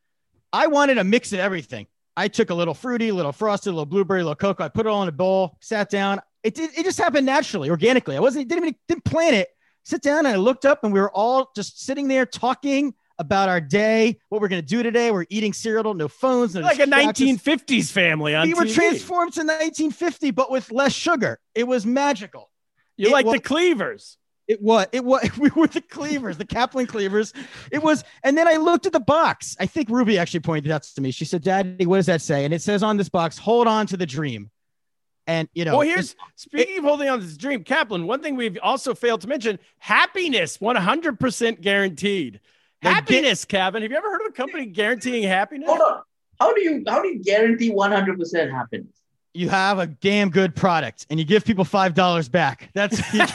S7: I wanted a mix of everything. I took a little fruity, a little frosty, a little blueberry, a little cocoa. I put it all in a bowl, sat down. It just happened naturally, organically. Didn't plan it. Sit down and I looked up and we were all just sitting there talking about our day, what we're going to do today. We're eating cereal, no phones. No
S6: like a 1950s family on TV.
S7: We were transformed to 1950, but with less sugar. It was magical.
S6: You're like the Cleavers.
S7: It was. We were the Cleavers, the Kaplan Cleavers. It was. And then I looked at the box. I think Ruby actually pointed that to me. She said, Daddy, what does that say? And it says on this box, hold on to the dream. And, you know,
S6: well, speaking of holding on to this dream, Kaplan, one thing we've also failed to mention, happiness, 100% guaranteed. Happiness, Kevin. Have you ever heard of a company guaranteeing happiness?
S8: Hold on. How do you guarantee 100% happiness?
S7: You have a damn good product and you give people $5 back. That's
S6: no,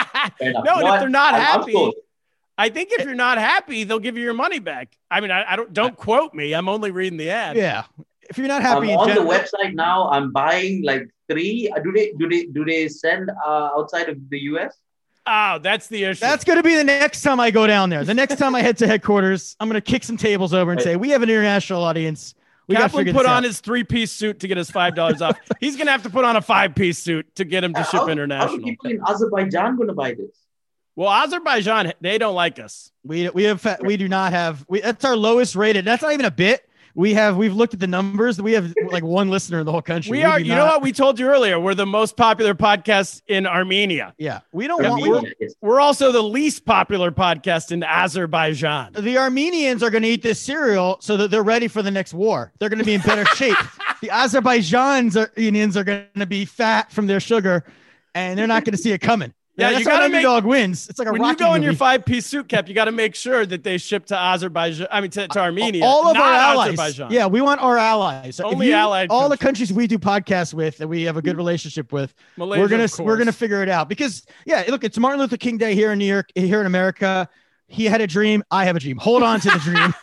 S6: and if they're not happy, I think if you're not happy, they'll give you your money back. I mean, I don't quote me. I'm only reading the ad.
S7: Yeah. If you're not happy,
S8: I'm on the website now. I'm buying like 3. Do they send outside of the US?
S6: Oh, that's the issue.
S7: That's going to be the next time I go down there. The next time I head to headquarters, I'm going to kick some tables over and say, we have an international audience. We
S6: Kaplan put on his 3-piece suit to get his $5 off. He's going to have to put on a 5-piece suit to get him to ship international.
S8: How are people in Azerbaijan going to buy this?
S6: Well, Azerbaijan, they don't like us.
S7: We do not have, that's our lowest rated. That's not even a bit. we've looked at the numbers. We have like one listener in the whole country.
S6: We are, you know what? We told you earlier, we're the most popular podcast in Armenia.
S7: Yeah. We don't want,
S6: we're also the least popular podcast in Azerbaijan.
S7: The Armenians are going to eat this cereal so that they're ready for the next war. They're going to be in better shape. The Azerbaijan are going to be fat from their sugar, and they're not going to see it coming.
S6: Yeah,
S7: that's
S6: you got to
S7: underdog wins. It's like
S6: when you go in your 5-piece suit cap, you got to make sure that they ship to Azerbaijan. I mean, to Armenia.
S7: All of our allies.
S6: Azerbaijan.
S7: Yeah, we want our allies.
S6: Only allied.
S7: All the countries we do podcasts with that we have a good relationship with.
S6: Malaysia,
S7: we're gonna figure it out because look, it's Martin Luther King Day here in New York, here in America. He had a dream. I have a dream. Hold on to the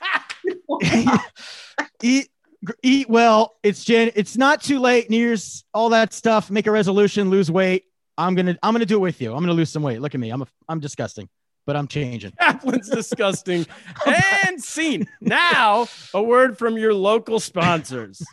S7: dream. Eat well. It's not too late. New Year's, all that stuff. Make a resolution. Lose weight. I'm gonna do it with you. I'm gonna lose some weight. Look at me. I'm disgusting, but I'm changing.
S6: Kaplan's disgusting. And scene. Now, a word from your local sponsors.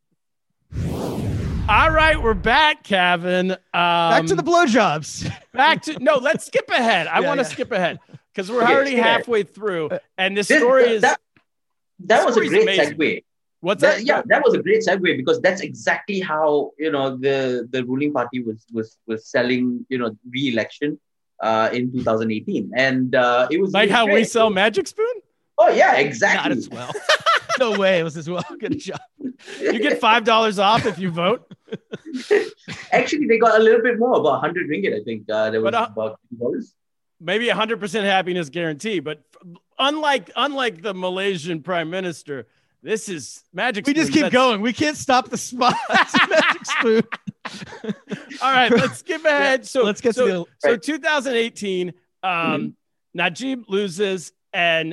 S6: All right, we're back, Kevin.
S7: Back to the blowjobs.
S6: Let's skip ahead. I want to skip ahead because we're already halfway through, and this story is
S8: that was a great
S6: amazing.
S8: segue.
S6: What's that?
S8: Yeah, that was a great segue because that's exactly how the ruling party was selling re-election in 2018, and it was
S6: like how
S8: great.
S6: we sell Magic Spoon.
S8: Oh yeah, exactly.
S7: Not as well. No way, it was as well. Good job.
S6: You get $5 off if you vote.
S8: Actually, they got a little bit more, about 100 ringgit. I think there was about $2.
S6: Maybe 100% happiness guarantee, but unlike the Malaysian prime minister. This is Magic Spoon.
S7: We just keep going. We can't stop the spot. Magic Spoon.
S6: All right, let's skip ahead. So
S7: let's get to
S6: 2018. Najib loses and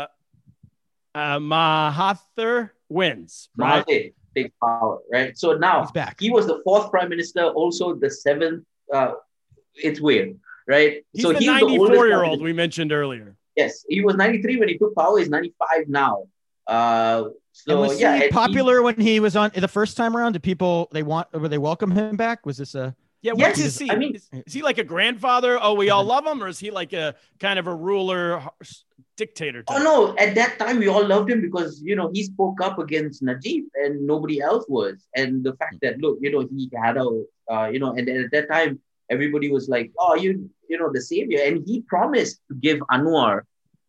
S6: Mahathir wins. Right?
S8: Mahathir, big power, right? So now
S7: he's back.
S8: He was the 4th prime minister, also the 7th. It's weird, right?
S6: He's the 94-year-old we mentioned earlier.
S8: Yes, he was 93 when he took power. He's 95 now.
S7: So was he popular when he was on the first time around? Did people they welcome him back? Was this a
S6: What's his seat? I mean, is he like a grandfather? Oh, we all love him, or is he like a kind of a ruler dictator type?
S8: Oh no, at that time we all loved him because he spoke up against Najib and nobody else was, and the fact that he had and at that time everybody was like, oh, the savior, and he promised to give Anwar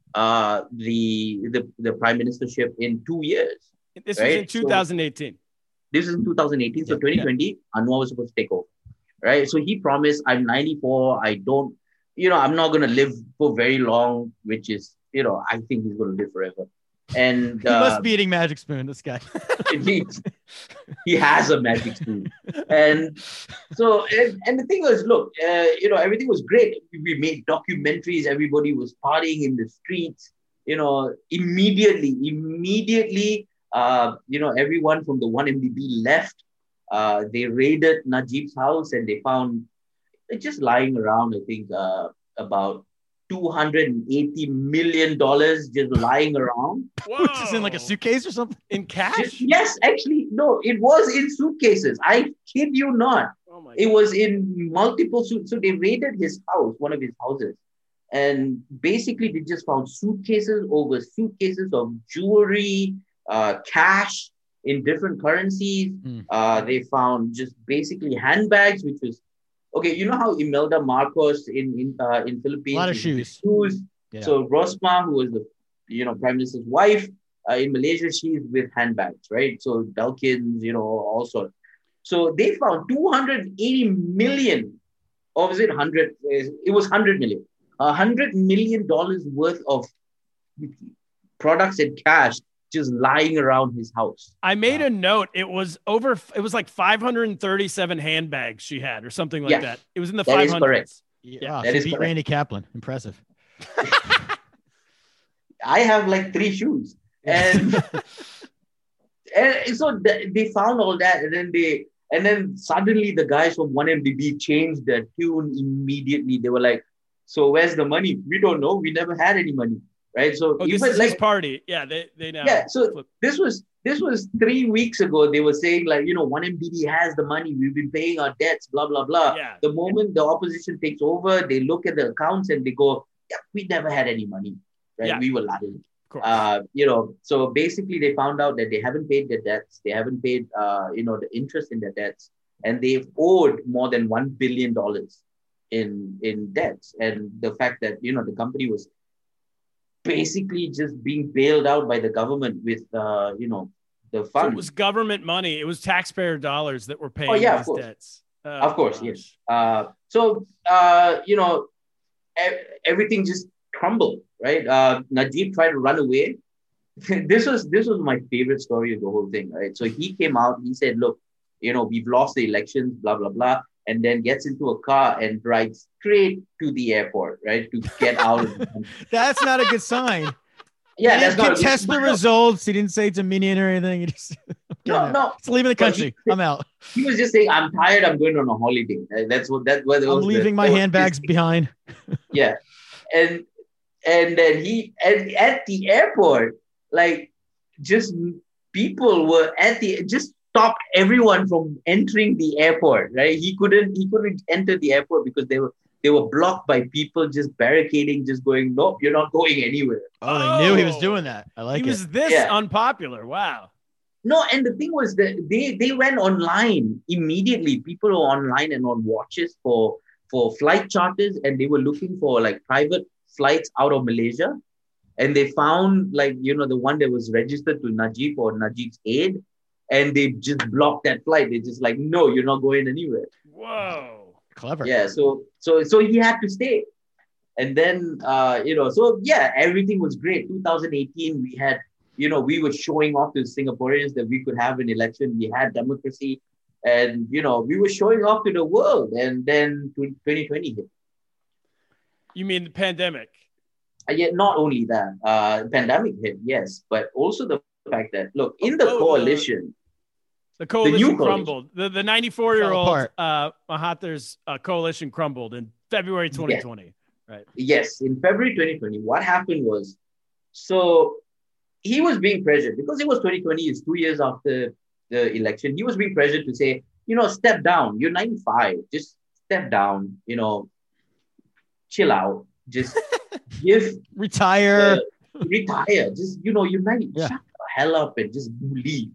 S8: the prime ministership in 2 years.
S6: This was in 2018.
S8: This is in 2018. So 2020, Anwar was supposed to take over, right? So he promised, I'm 94. I don't, I'm not going to live for very long, which is, I think he's going to live forever. And
S7: he must be eating Magic Spoon, this guy.
S8: he has a Magic Spoon. And so, and the thing was, look, everything was great. We made documentaries. Everybody was partying in the streets. Immediately, everyone from the 1MDB left. They raided Najib's house and they found it just lying around, I think, about $280 million just lying around.
S6: Whoa.
S7: Just in like a suitcase or something?
S6: In cash?
S8: Yes, actually, no, it was in suitcases. I kid you not.
S6: Oh
S8: it was in multiple suits. So they raided his house, one of his houses. And basically they just found suitcases over suitcases of jewelry, cash in different currencies. They found just basically handbags, which was, okay, you know how Imelda Marcos in Philippines,
S7: a lot of shoes.
S8: Yeah. So Rosmah, who was the prime minister's wife in Malaysia, she's with handbags, right? So Belkins, all sorts. So they found 280 million, or was it 100? It was 100 million. $100 million worth of products and cash just lying around his house.
S6: I made a note. It was like 537 handbags she had or something like that. It was in the 500s.
S8: Is correct.
S7: Yeah, that is beat Randy Kaplan. Impressive.
S8: I have like 3 shoes. And and so they found all that, and then suddenly the guys from 1MDB changed their tune immediately. They were like, so where's the money? We don't know. We never had any money. Right. So
S6: this is his party. Yeah. They now.
S8: Yeah. So this was 3 weeks ago. They were saying 1MDB has the money. We've been paying our debts, blah, blah, blah.
S6: Yeah.
S8: The moment the opposition takes over, they look at the accounts and they go, yeah, we never had any money. Right.
S6: Yeah.
S8: We were lying.
S6: course.
S8: So basically they found out that they haven't paid their debts. They haven't paid, the interest in their debts, and they've owed more than $1 billion in debts. And the fact that, the company was basically just being bailed out by the government with, the funds.
S6: So it was government money. It was taxpayer dollars that were paying these debts.
S8: Of course, yes. Everything just crumbled, right? Najib tried to run away. This was my favorite story of the whole thing, right? So he came out, he said, look, we've lost the elections, blah, blah, blah, and then gets into a car and drives straight to the airport, right? To get out of the country.
S7: That's not a good sign.
S8: Yeah,
S7: he didn't contest the results. He didn't say Dominion or anything. He just It's leaving the country. I'm out.
S8: He was just saying, "I'm tired. I'm going on a holiday." That's what I'm
S7: leaving my handbags behind.
S8: Yeah, and then at the airport, like, just people were just stopped everyone from entering the airport. Right? He couldn't enter the airport because they were blocked by people just barricading, just going, "Nope, you're not going anywhere."
S7: Oh, they knew he was doing that. I like it.
S6: He was this unpopular. Wow.
S8: No, and the thing was that they went online immediately. People were online and on watches for flight charters, and they were looking for like private flights out of Malaysia. And they found the one that was registered to Najib or Najib's aid, and they just blocked that flight. They just like, no, you're not going anywhere.
S6: Whoa.
S7: Clever.
S8: Yeah. So he had to stay. And then, everything was great. 2018, we had, we were showing off to Singaporeans that we could have an election. We had democracy, and, we were showing off to the world. And then 2020 hit.
S6: You mean the pandemic?
S8: Not only that, pandemic hit, yes, but also the fact that, look, in the coalition,
S6: the coalition crumbled. The 94-year-old Mahathir's coalition crumbled in February 2020.
S8: Yes.
S6: Right.
S8: Yes, in February 2020, what happened was, so he was being pressured because it was 2020, it's 2 years after the election. He was being pressured to say, step down. You're 95. Just step down, chill out. Just
S7: retire.
S8: Just, you're 90. Shut the hell up and just leave,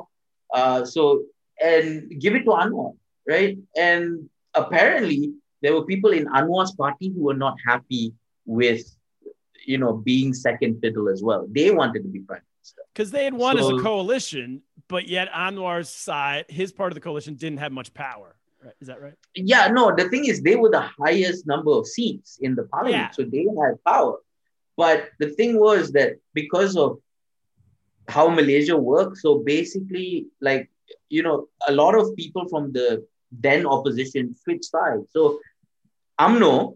S8: and give it to Anwar, right? And apparently there were people in Anwar's party who were not happy with, being second fiddle as well. They wanted to be prime minister.
S6: Because they had won as a coalition, but yet Anwar's side, his part of the coalition, didn't have much power. Right? Is that right?
S8: Yeah, no, the thing is they were the highest number of seats in the parliament, so they had power. But the thing was that because of how Malaysia works, so basically, a lot of people from the then opposition switched sides. So UMNO,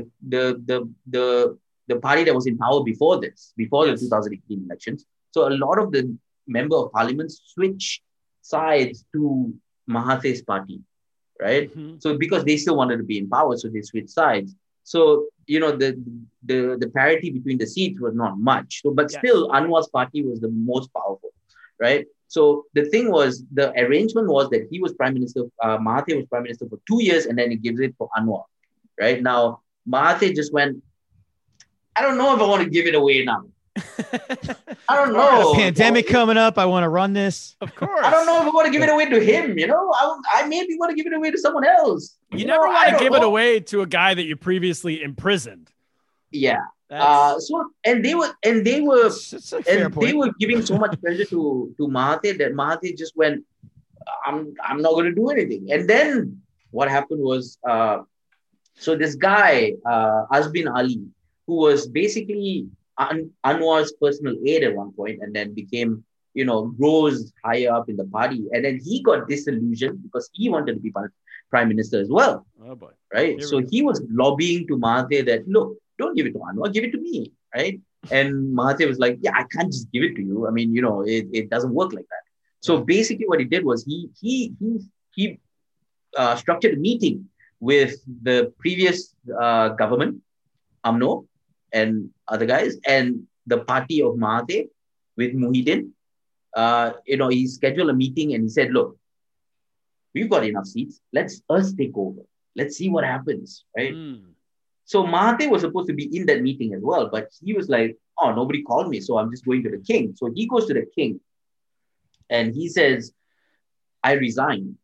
S8: the party that was in power before the 2018 elections, so a lot of the member of parliament switched sides to Mahathir's party, right? Mm-hmm. So because they still wanted to be in power, so they switched sides. So, the parity between the seats was not much. So, but still, Anwar's party was the most powerful, right? So the thing was, the arrangement was that he was prime minister, Mahathir was prime minister for 2 years, and then he gives it for Anwar, right? Now, Mahathir just went, I don't know if I want to give it away now. I don't know.
S7: A pandemic coming up. I want to run this.
S6: Of course.
S8: I don't know if I want to give it away to him. I maybe want to give it away to someone else.
S6: You never want to give it away to a guy that you previously imprisoned.
S8: Yeah. They were giving so much pressure to Mahathir that Mahathir just went, I'm not going to do anything. And then what happened was, so this guy, Azbin Ali, who was basically Anwar's personal aide at one point, and then became, rose higher up in the party. And then he got disillusioned because he wanted to be prime minister as well. Oh boy. Right. So he was lobbying to Mahathir that, look, don't give it to Anwar, give it to me. Right. And Mahathir was like, I can't just give it to you. I mean, it doesn't work like that. So basically what he did was he structured a meeting with the previous government, UMNO, and other guys, and the party of Mahathir with Muhyiddin. He scheduled a meeting and he said, look, we've got enough seats. Let's take over. Let's see what happens, right? So Mahathir was supposed to be in that meeting as well, but he was like, oh, nobody called me, so I'm just going to the king. So he goes to the king and he says, I resign.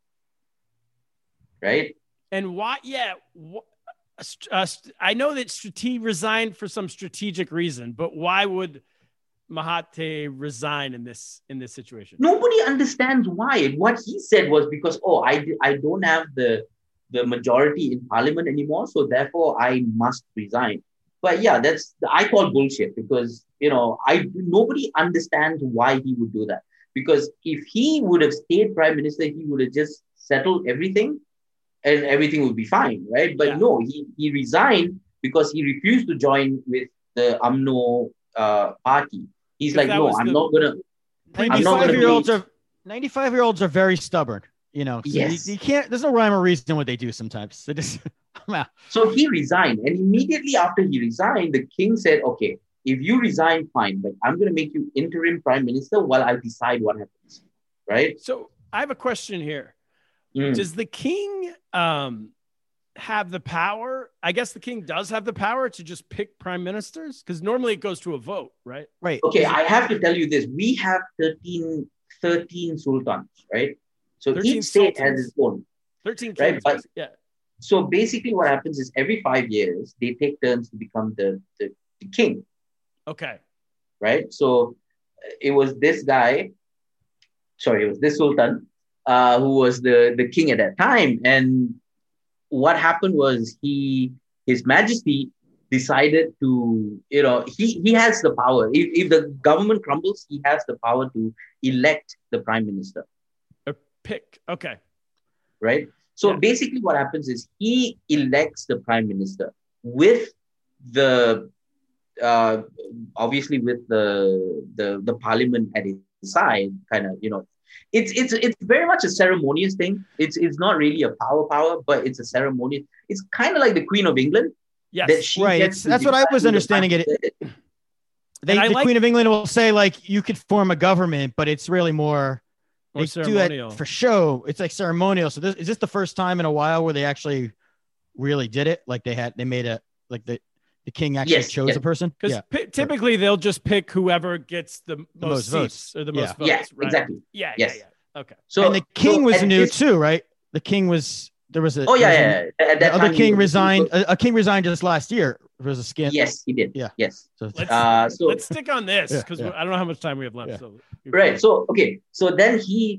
S8: Right?
S6: And why? Yeah. I know that he resigned for some strategic reason, but why would Mahathir resign in this situation?
S8: Nobody understands why. What he said was because, I don't have the majority in parliament anymore, so therefore I must resign. But yeah, I call bullshit because, nobody understands why he would do that. Because if he would have stayed prime minister, he would have just settled everything and everything would be fine, right? But no, he resigned because he refused to join with the UMNO party. He's like, no, I'm not gonna.
S7: 95-year-olds are very stubborn. So
S8: yes.
S7: you can't. There's no rhyme or reason what they do sometimes. They just come out.
S8: So he resigned, and immediately after he resigned, the king said, "Okay, if you resign, fine, but I'm going to make you interim prime minister while I decide what happens." Right.
S6: So I have a question here. Does the king have the power? I guess the king does have the power to just pick prime ministers, because normally it goes to a vote, right?
S7: Right.
S8: Okay, I have to tell you this. We have 13 sultans, right? So each state has its own.
S6: 13 kings,
S8: right? But,
S6: yeah.
S8: So basically what happens is every 5 years, they take turns to become the king.
S6: Okay.
S8: Right? So it was this sultan who was the king at that time. And what happened was His Majesty decided to, he has the power. If the government crumbles, he has the power to elect the prime minister.
S6: Pick. Okay.
S8: Right. So basically what happens is he elects the prime minister with obviously with the parliament at his side, kind of, it's very much a ceremonious thing. It's not really a power, but it's a ceremonious. It's kind of like the Queen of England.
S6: Yes.
S7: Right. That's what I was understanding it. The Queen of England will say, like, you could form a government, but it's really more ceremonial. Do it for show. It's like ceremonial. So is this the first time in a while where they actually really did it? Like the king actually chose a person?
S6: Because typically they'll just pick whoever gets the most seats or the most votes.
S8: Yeah,
S6: right?
S8: Exactly.
S6: Yeah. Okay.
S7: So and the king was new too, right? The king was. There was a.
S8: Oh yeah.
S7: The other king resigned. A king resigned just last year. There was a scandal.
S8: Yes, he did.
S7: Yeah.
S8: Yes.
S6: So let's stick on this because I don't know how much time we have left.
S7: Yeah.
S6: So
S8: right. So okay. So then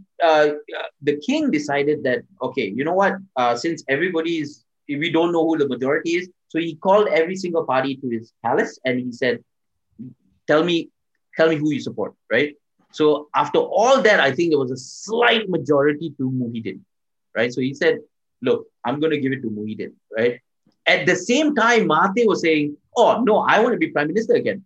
S8: the king decided that, okay, you know what? Since we don't know who the majority is, so he called every single party to his palace and he said, "Tell me who you support." Right. So after all that, I think there was a slight majority to Muhyiddin. Right. So he said, "Look, I'm going to give it to Muhyiddin." Right. At the same time, Mahathir was saying, "Oh no, I want to be prime minister again."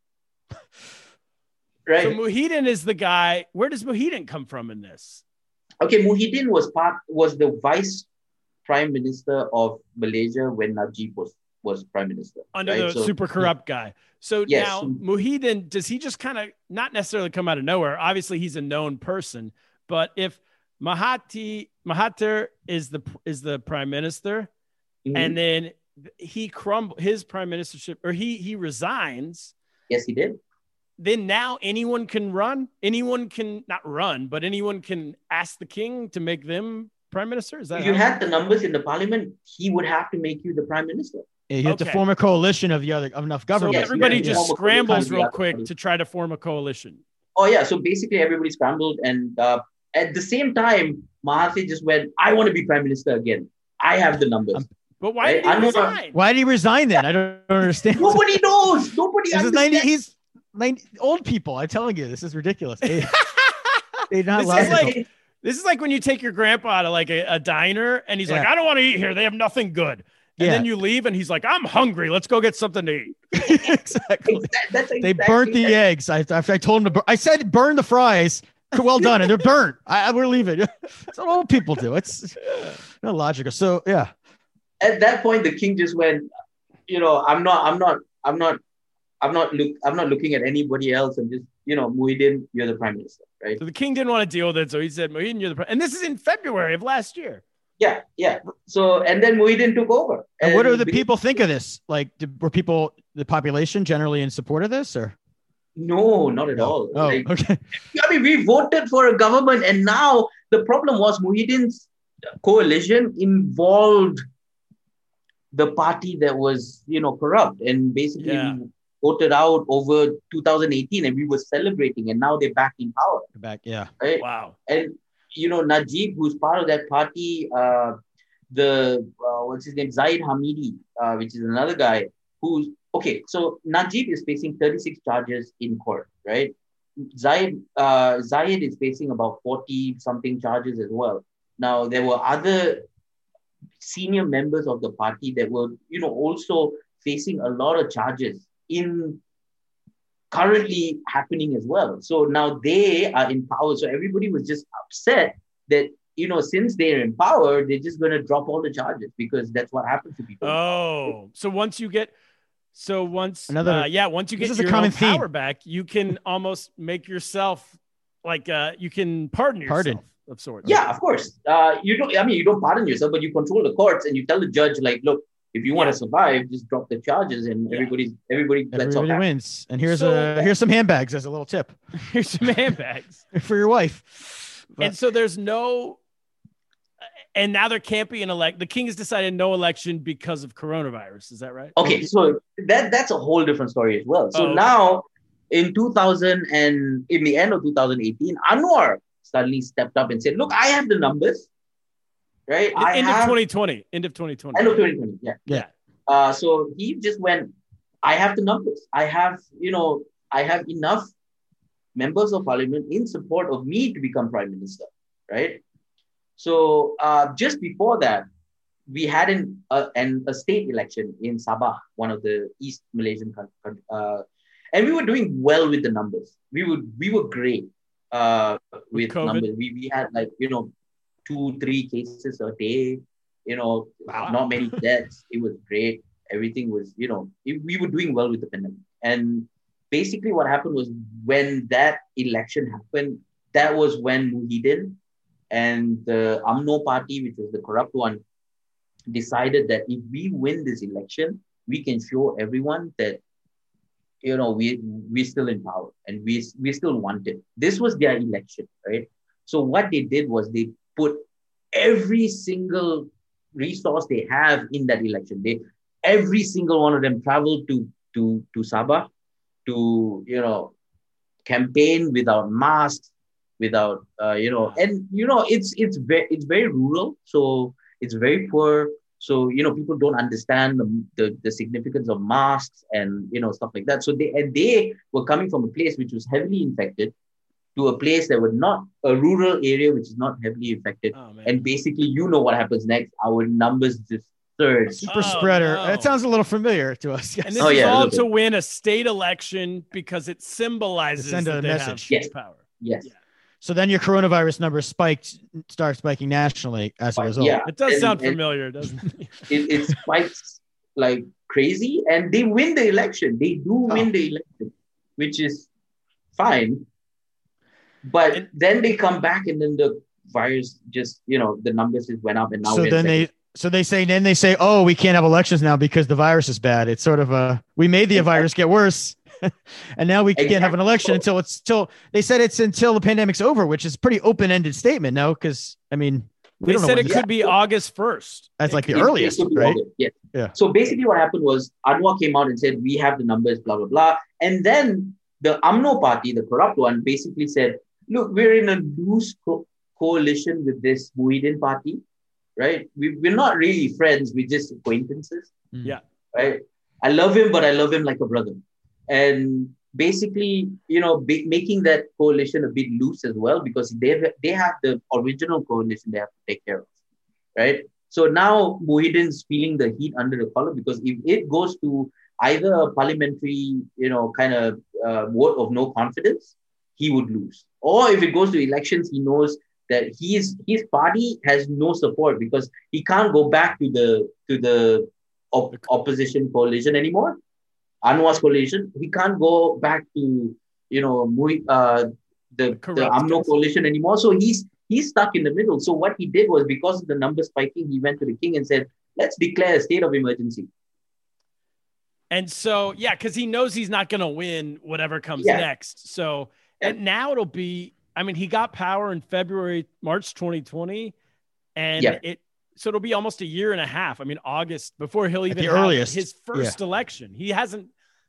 S8: Right.
S6: So Muhyiddin is the guy. Where does Muhyiddin come from in this?
S8: Okay, Muhyiddin was the vice prime minister of Malaysia when Najib was prime minister.
S6: Under the super corrupt guy. So now Muhyiddin, does he just kind of not necessarily come out of nowhere? Obviously, he's a known person, but if Mahathir is the prime minister, and then his prime ministership, or he resigns.
S8: Yes, he did.
S6: Then now anyone can run. Anyone can not run, but anyone can ask the king to make them prime minister. Is that
S8: if you had the numbers in the parliament, he would have to make you the prime minister.
S7: Yeah, you have to form a coalition of enough government.
S6: So everybody just scrambles real quick to try to form a coalition.
S8: Oh yeah. So basically everybody scrambled, and at the same time, Mahathir just went, "I want to be prime minister again. I have the numbers."
S6: But why did he resign?
S7: Why did he resign then? I don't understand.
S8: Nobody knows. Nobody understands.
S7: He's 90, old people. I'm telling you, this is ridiculous. They're not
S6: This is like when you take your grandpa to like a diner and he's like, "I don't want to eat here. They have nothing good." And then you leave and he's like, "I'm hungry. Let's go get something to eat."
S7: Exactly. They burnt the eggs. I told him to I said burn the fries. Well done. And they're burnt. We're leaving. That's what old people do. It's not logical. So yeah.
S8: At that point, the king just went, I'm not looking at anybody else. I'm just, Muhyiddin, you're the prime minister, right?
S6: So the king didn't want to deal with it. So he said, "Muhyiddin, you're the prime." And this is in February of last year.
S8: Yeah. So, and then Muhyiddin took over.
S7: And what do the people think of this? Like, were people the population generally in support of this, or?
S8: No, not at all.
S7: Oh, okay.
S8: I mean, we voted for a government, and now the problem was Muhyiddin's coalition involved the party that was, corrupt, and basically we voted out over 2018, and we were celebrating, and now they're back in power.
S7: They're back, yeah.
S8: Right?
S6: Wow.
S8: And Najib, who's part of that party, what's his name, Zaid Hamidi, which is another guy who's okay. So Najib is facing 36 charges in court, right? Zayed is facing about 40 something charges as well. Now there were other senior members of the party that were, also facing a lot of charges in currently happening as well. So now they are in power. So everybody was just upset that, since they're in power, they're just going to drop all the charges because that's what happens to people.
S6: Oh, so once you get your power back, you can almost make yourself you can pardon yourself of sorts.
S8: Yeah, of course. You don't pardon yourself, but you control the courts and you tell the judge, look, if you want to survive, just drop the charges and everybody
S7: wins. And here's some handbags as a little tip.
S6: Here's some handbags
S7: for your wife.
S6: And so there's and now there can't be an election. The king has decided no election because of coronavirus. Is that right?
S8: Okay, so that's a whole different story as well. So now in the end of 2018, Anwar suddenly stepped up and said, look, I have the numbers, right?
S6: End of 2020.
S8: End of 2020, yeah. So he just went, I have the numbers. I have enough members of parliament in support of me to become prime minister, right? So just before that, we had a state election in Sabah, one of the East Malaysian countries, and we were doing well with the numbers. We were great with
S6: COVID
S8: numbers. We had 2-3 cases a day. Not many deaths. It was great. Everything was we were doing well with the pandemic. And basically, what happened was when that election happened, that was when Muhyiddin and the UMNO party, which was the corrupt one, decided that if we win this election, we can show everyone that, we're still in power and we still want it. This was their election, right? So what they did was they put every single resource they have in that election. Every single one of them traveled to Sabah to, campaign without masks, without it's very rural, so it's very poor, so people don't understand the significance of masks and stuff like that. So they were coming from a place which was heavily infected to a place that was not a rural area which is not heavily infected, and basically what happens next. Our numbers just surge.
S7: Super spreader. That sounds a little familiar to us. Yes.
S6: And this is all to win a state election because it symbolizes
S7: send a message.
S6: Have power.
S8: Yes.
S6: Yeah.
S7: So then your coronavirus numbers start spiking nationally as a result.
S8: Yeah.
S6: It does sound familiar, doesn't it?
S8: It spikes like crazy, and they win the election. They do win the election, which is fine. But then they come back, and then the virus just, the numbers just went up, and now
S7: they say, oh, we can't have elections now because the virus is bad. It's sort of we made the virus get worse. And now we can't have an election until they said it's until the pandemic's over, which is a pretty open-ended statement. No, because
S6: they said it could be August 1st.
S7: That's like the earliest, right?
S8: Yeah. So basically what happened was Anwar came out and said, we have the numbers, blah, blah, blah. And then the UMNO party, the corrupt one, basically said, look, we're in a loose coalition with this Muhyiddin party, right? We're not really friends. We're just acquaintances.
S6: Yeah.
S8: Right? I love him, but I love him like a brother. And basically, making that coalition a bit loose as well, because they have the original coalition they have to take care of, right? So now Muhyiddin's feeling the heat under the collar, because if it goes to either a parliamentary, vote of no confidence, he would lose. Or if it goes to elections, he knows that his party has no support because he can't go back to the opposition coalition anymore. Anwar's coalition, he can't go back to the UMNO coalition anymore. So he's stuck in the middle. So what he did was, because of the numbers spiking, he went to the king and said, let's declare a state of emergency.
S6: And so, because he knows he's not going to win whatever comes next. So, and now it'll be, I mean, he got power in March 2020, and it'll be almost a year and a half. I mean, August before he'll even have his first election. He hasn't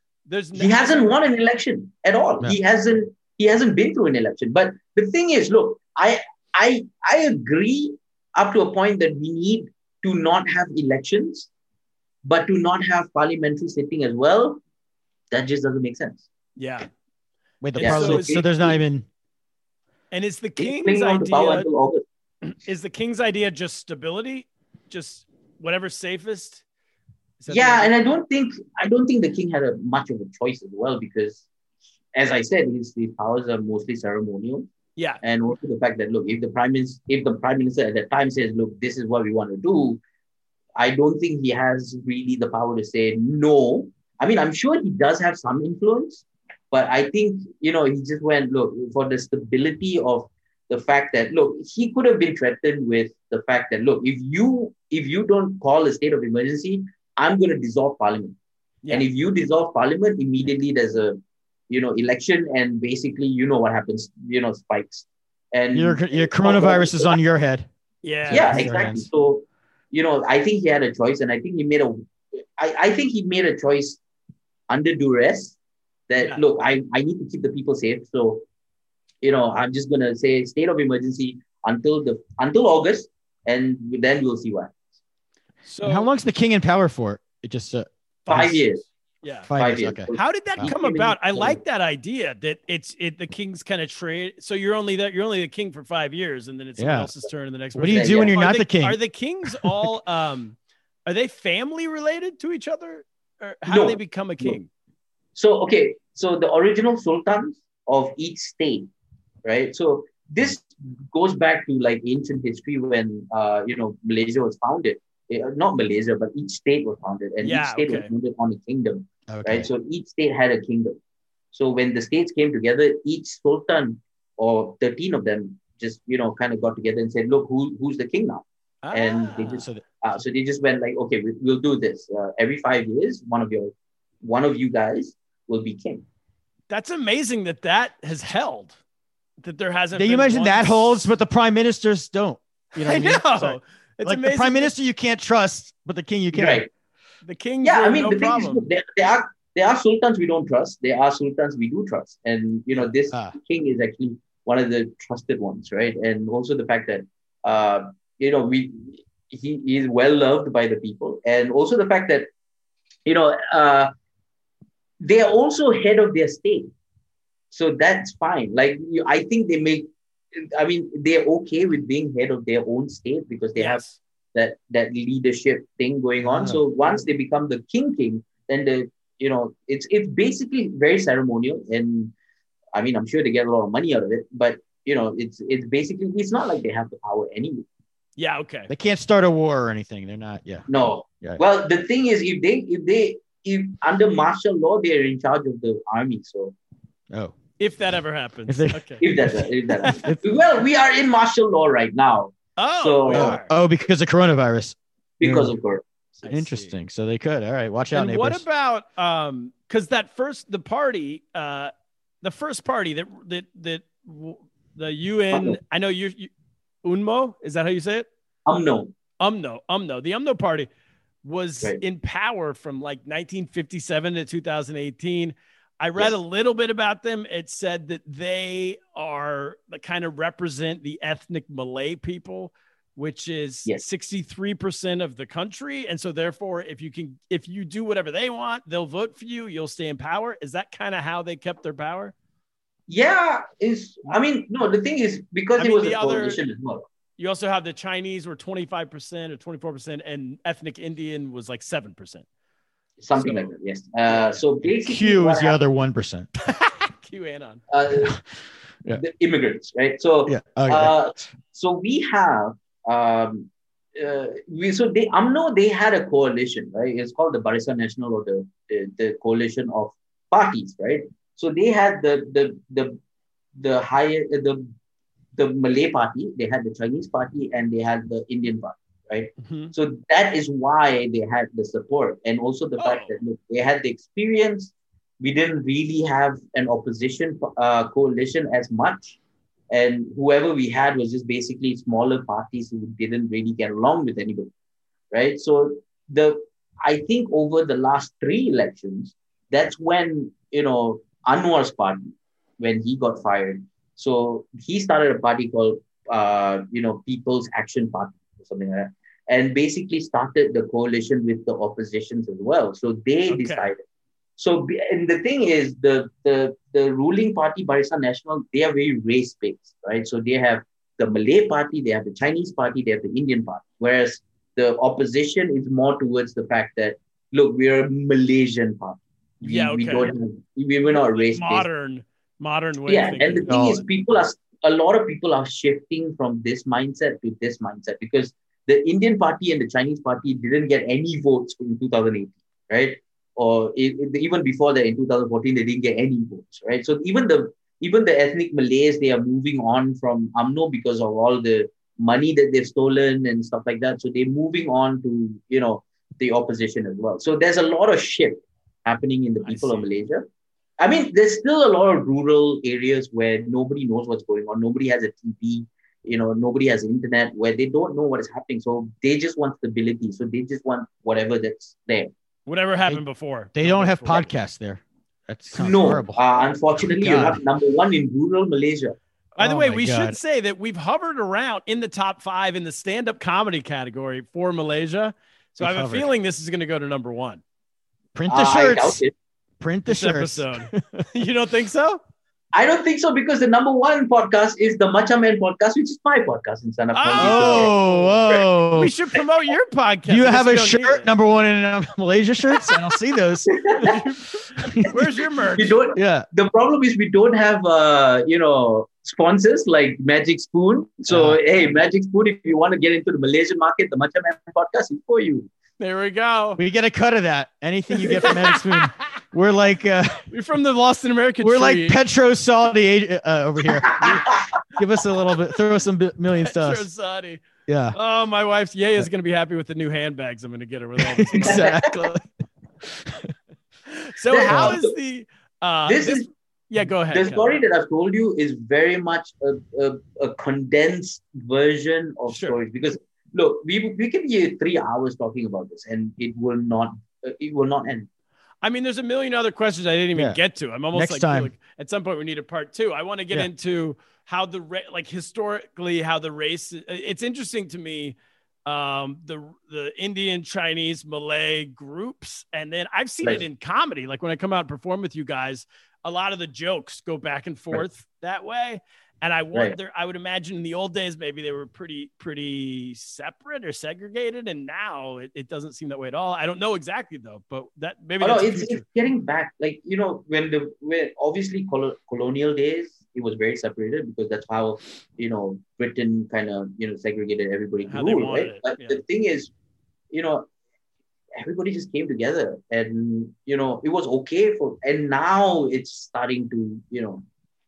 S6: won an election at all. No. He hasn't been through an election. But the thing is, look, I agree up to a point that we need to not have elections, but to not have parliamentary sitting as well. That just doesn't make sense. Yeah.
S7: Wait, so there's not even.
S6: And is the king's idea? Is the king's idea just stability, just whatever's safest?
S8: And I don't think the king had much of a choice as well, because, as I said, his powers are mostly ceremonial.
S6: Yeah,
S8: and also the fact that, look, if the prime minister at that time says, look, this is what we want to do, I don't think he has really the power to say no. I mean, I'm sure he does have some influence, but I think, he just went, look, for the stability of the fact that, look, he could have been threatened with the fact that, look, if you don't call a state of emergency, I'm going to dissolve parliament. Yeah. And if you dissolve parliament, immediately there's a, election, and basically, what happens, spikes. And
S7: your coronavirus is on your head.
S8: Yeah, exactly. So, I think he had a choice, and I think he made a choice under duress that, look, I need to keep the people safe. So, I'm just going to say state of emergency until August, and then we'll see what happens.
S7: So how long's the king in power for? It just
S8: 5 years.
S6: Yeah,
S8: 5 years.
S7: Okay.
S6: How did that come about? I like that idea that the king's kind of trade. So you're only the king for 5 years, and then it's someone else's turn in the next.
S7: What do you do when you're not the king?
S6: Are the kings all are they family related to each other, or how do they become a king?
S8: So the original sultans of each state, right? So this goes back to like ancient history when Malaysia was founded. Not Malaysia, but each state was founded, and each state was founded on a kingdom, right? So each state had a kingdom. So when the states came together, each sultan, or 13 of them, just kind of got together and said, "Look, who's the king now?" And they just so they just went like, "Okay, we'll do this. Every 5 years, one of you guys will be king."
S6: That's amazing that has held. That there hasn't.
S7: You mentioned that holds, but the prime ministers don't.
S6: I know. It's
S7: like
S6: amazing.
S7: The prime minister you can't trust, but the king you can.
S8: Right.
S6: The king,
S8: the
S6: no problem.
S8: Thing is, there are sultans we don't trust. There are sultans we do trust, and this king is actually one of the trusted ones, right? And also the fact that he is well loved by the people, and also the fact that they are also head of their state, so that's fine. Like I think they're okay with being head of their own state because they have that leadership thing going on. So once they become the king, then it's basically very ceremonial, and I mean, I'm sure they get a lot of money out of it, but it's basically, it's not like they have the power anyway.
S6: Yeah, okay.
S7: They can't start a war or anything. They're not. Yeah.
S8: No. Yeah. Well, the thing is, if under martial law, they're in charge of the army. So.
S7: Oh.
S6: If that ever happens.
S8: If that happens. Well, we are in martial law right now.
S7: Because of coronavirus.
S8: Because of coronavirus.
S7: Interesting. So they could. All right. Watch out, neighbors.
S6: What about because the first party that the UN, I know you UNMO, is that how you say it?
S8: UMNO.
S6: The UMNO party was in power from like 1957 to 2018. I read a little bit about them. It said that they are kind of represent the ethnic Malay people, which is 63% of the country. And so therefore, if you do whatever they want, they'll vote for you, you'll stay in power. Is that kind of how they kept their power?
S8: Yeah. The thing is, because it was a coalition as well.
S6: You also have the Chinese were 25% or 24%, and ethnic Indian was like 7%.
S8: Something like that, yes. So basically,
S7: Q is the other 1%.
S6: QAnon.
S8: The immigrants, right? So, so we have, they had a coalition, right? It's called the Barisan Nasional, or the coalition of parties, right? So they had the Malay party, they had the Chinese party, and they had the Indian party, right? So that is why they had the support, and also the fact that look, they had the experience. We didn't really have an opposition coalition as much, and whoever we had was just basically smaller parties who didn't really get along with anybody, right? So I think over the last 3 elections, that's when Anwar's party, when he got fired. So he started a party called People's Action Party or something like that, and basically started the coalition with the oppositions as well. So they decided. So, and the thing is, the ruling party, Barisan Nasional, they are very race-based, right? So they have the Malay party, they have the Chinese party, they have the Indian party. Whereas the opposition is more towards the fact that, look, we're a Malaysian party. We we're not race-based.
S6: Modern way.
S8: Yeah, and the thing is, a lot of people are shifting from this mindset to this mindset, because the Indian party and the Chinese party didn't get any votes in 2018, right? Or even before that, in 2014, they didn't get any votes, right? So even the ethnic Malays, they are moving on from UMNO because of all the money that they've stolen and stuff like that. So they're moving on to, the opposition as well. So there's a lot of shift happening in the people of Malaysia. I mean, there's still a lot of rural areas where nobody knows what's going on. Nobody has a TV, nobody has internet, where they don't know what is happening. So they just want stability. So they just want whatever that's there.
S6: Whatever happened before.
S7: They don't have podcasts there. That's horrible.
S8: Unfortunately, you're not number 1 in rural Malaysia.
S6: By the way, we should say that we've hovered around in the top 5 in the stand-up comedy category for Malaysia. So I have a feeling this is going to go to number 1.
S7: Print the shirts.
S8: I doubt it.
S7: Print the shirts.
S6: Episode. You don't think so?
S8: I don't think so, because the number 1 podcast is the Macha Man podcast, which is my podcast in stand-up comedy.
S7: Oh,
S6: we should promote your podcast.
S7: Do you have a shirt number 1 in Malaysia shirts? I don't see those.
S6: Where's your merch?
S8: The problem is we don't have sponsors like Magic Spoon. So hey, Magic Spoon, if you want to get into the Malaysian market, the Macha Man podcast is for you.
S6: There we go.
S7: We get a cut of that. Anything you get from Magic Spoon. We're like
S6: we're from the Lost in America.
S7: We're like Petro Saudi over here. Give us a little bit. Throw some millions to us.
S6: Petro Saudi.
S7: Yeah.
S6: Oh, my wife's is going to be happy with the new handbags I'm going to get her with all this.
S7: Exactly.
S6: So how is the go ahead.
S8: The story that I've told you is very much a condensed version of stories, because look, we can be 3 hours talking about this and it will not end.
S6: I mean, there's a million other questions I didn't even get to. I'm almost like at some point we need a part 2. I want to get into how historically how the race. It's interesting to me, the Indian, Chinese, Malay groups, and then I've seen it in comedy. Like when I come out and perform with you guys, a lot of the jokes go back and forth that way. And I wonder, I would imagine in the old days, maybe they were pretty separate or segregated. And now it doesn't seem that way at all. I don't know exactly though, but that maybe
S8: it's getting back. Like, when obviously colonial days, it was very separated because that's how, Britain kind of, segregated everybody to rule, right? But the thing is, everybody just came together and, it was okay and now it's starting to,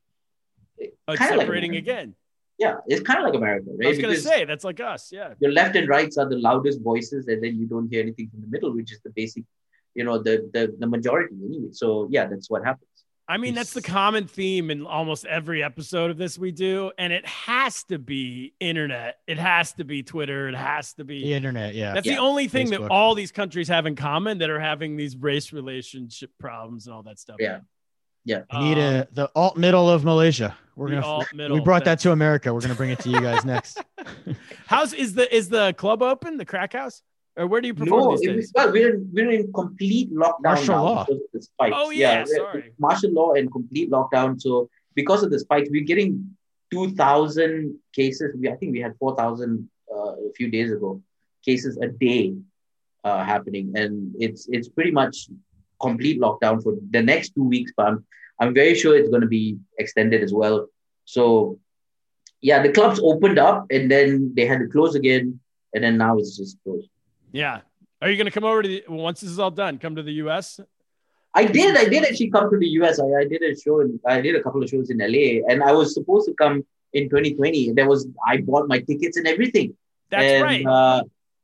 S6: it's separating again.
S8: Yeah, it's kind of like America, right?
S6: I was going to say, that's like us, yeah.
S8: Your left and rights are the loudest voices, and then you don't hear anything from the middle, which is the basic, the majority anyway. So, yeah, that's what happens.
S6: I mean, that's the common theme in almost every episode of this we do, and it has to be internet. It has to be Twitter. It has to be...
S7: the internet, yeah.
S6: That's the only thing that all these countries have in common that are having these race relationship problems and all that stuff.
S8: Yeah. Yeah,
S7: we need the alt middle of Malaysia. We brought that to America. We're gonna bring it to you guys next.
S6: Is the club open? The Crack House, or where do you perform these days?
S8: Well, we're in complete lockdown.
S7: Martial law.
S8: The spikes.
S6: Oh yeah, sorry.
S8: Martial law and complete lockdown. So because of the spikes, we're getting 2,000 cases. I think we had 4,000 a few days ago. Cases a day happening, and it's pretty much complete lockdown for the next 2 weeks, but I'm very sure it's going to be extended as well. So yeah, the clubs opened up and then they had to close again, and then now it's just closed.
S6: Yeah. Are you going to come over to once this is all done, come to the US?
S8: I did actually come to the US. I did a show I did a couple of shows in LA, and I was supposed to come in 2020. I bought my tickets and everything.
S6: That's right.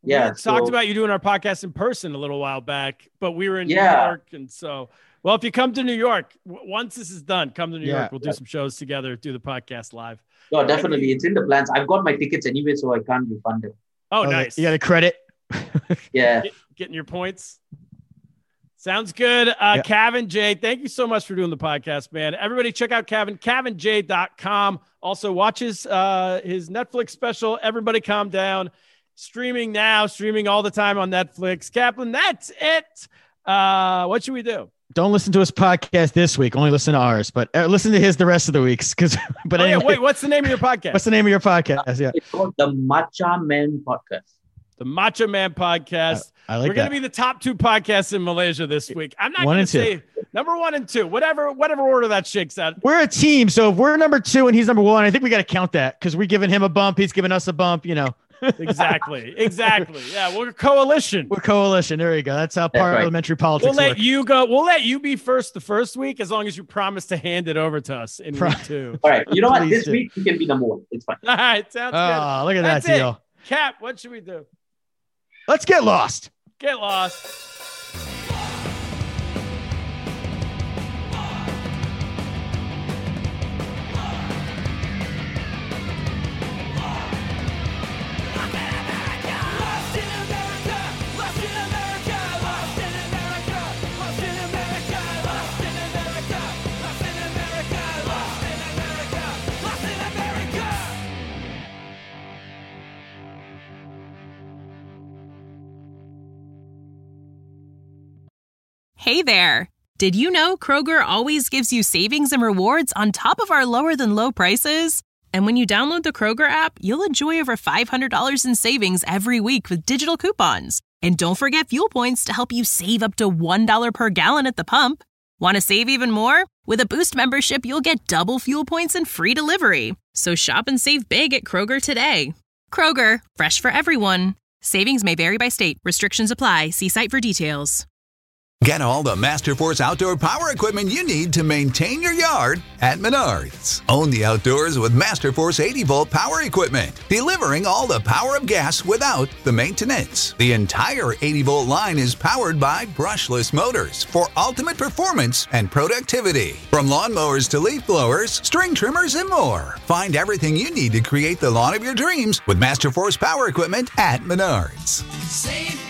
S8: Yeah.
S6: We talked about you doing our podcast in person a little while back, but we were in New York. And so, well, if you come to New York, once this is done, come to New York. We'll do some shows together, do the podcast live.
S8: Oh, definitely. It's in the plans. I've got my tickets anyway, so I can't refund it.
S6: Oh, nice.
S7: You got a credit?
S8: Yeah.
S6: Getting your points. Sounds good. Kavin J, thank you so much for doing the podcast, man. Everybody check out Kavin, KavinJ.com. Also watch his Netflix special, Everybody Calm Down. Streaming now, streaming all the time on Netflix. Kaplan, that's it. What should we do?
S7: Don't listen to his podcast this week. Only listen to ours, but listen to his the rest of the weeks. Anyway,
S6: wait, what's the name of your podcast?
S7: What's the name of your podcast? Yeah,
S8: it's called the Matcha Man Podcast.
S6: The Matcha Man Podcast.
S7: I like
S6: We're going to be the top 2 podcasts in Malaysia this week. I'm not going to say number 1 and 2, whatever order that shakes out.
S7: We're a team, so if we're number 2 and he's number 1, I think we got to count that because we're giving him a bump, he's giving us a bump.
S6: Exactly. Yeah, we're a coalition. There you go. That's how parliamentary politics We'll let
S7: work.
S6: you go. We'll let you be first the first week as long as you promise to hand it over to us in week 2.
S8: All right. You know what? This week you can be number 1. It's fine.
S6: All right. Sounds good.
S7: Oh, look at that deal.
S6: Cap, what should we do?
S7: Let's get lost.
S6: Get lost.
S1: Hey there. Did you know Kroger always gives you savings and rewards on top of our lower than low prices? And when you download the Kroger app, you'll enjoy over $500 in savings every week with digital coupons. And don't forget fuel points to help you save up to $1 per gallon at the pump. Want to save even more? With a Boost membership, you'll get double fuel points and free delivery. So shop and save big at Kroger today. Kroger, fresh for everyone. Savings may vary by state. Restrictions apply. See site for details.
S9: Get all the Masterforce outdoor power equipment you need to maintain your yard at Menards. Own the outdoors with Masterforce 80-volt power equipment, delivering all the power of gas without the maintenance. The entire 80-volt line is powered by brushless motors for ultimate performance and productivity. From lawnmowers to leaf blowers, string trimmers, and more. Find everything you need to create the lawn of your dreams with Masterforce power equipment at Menards.
S10: Save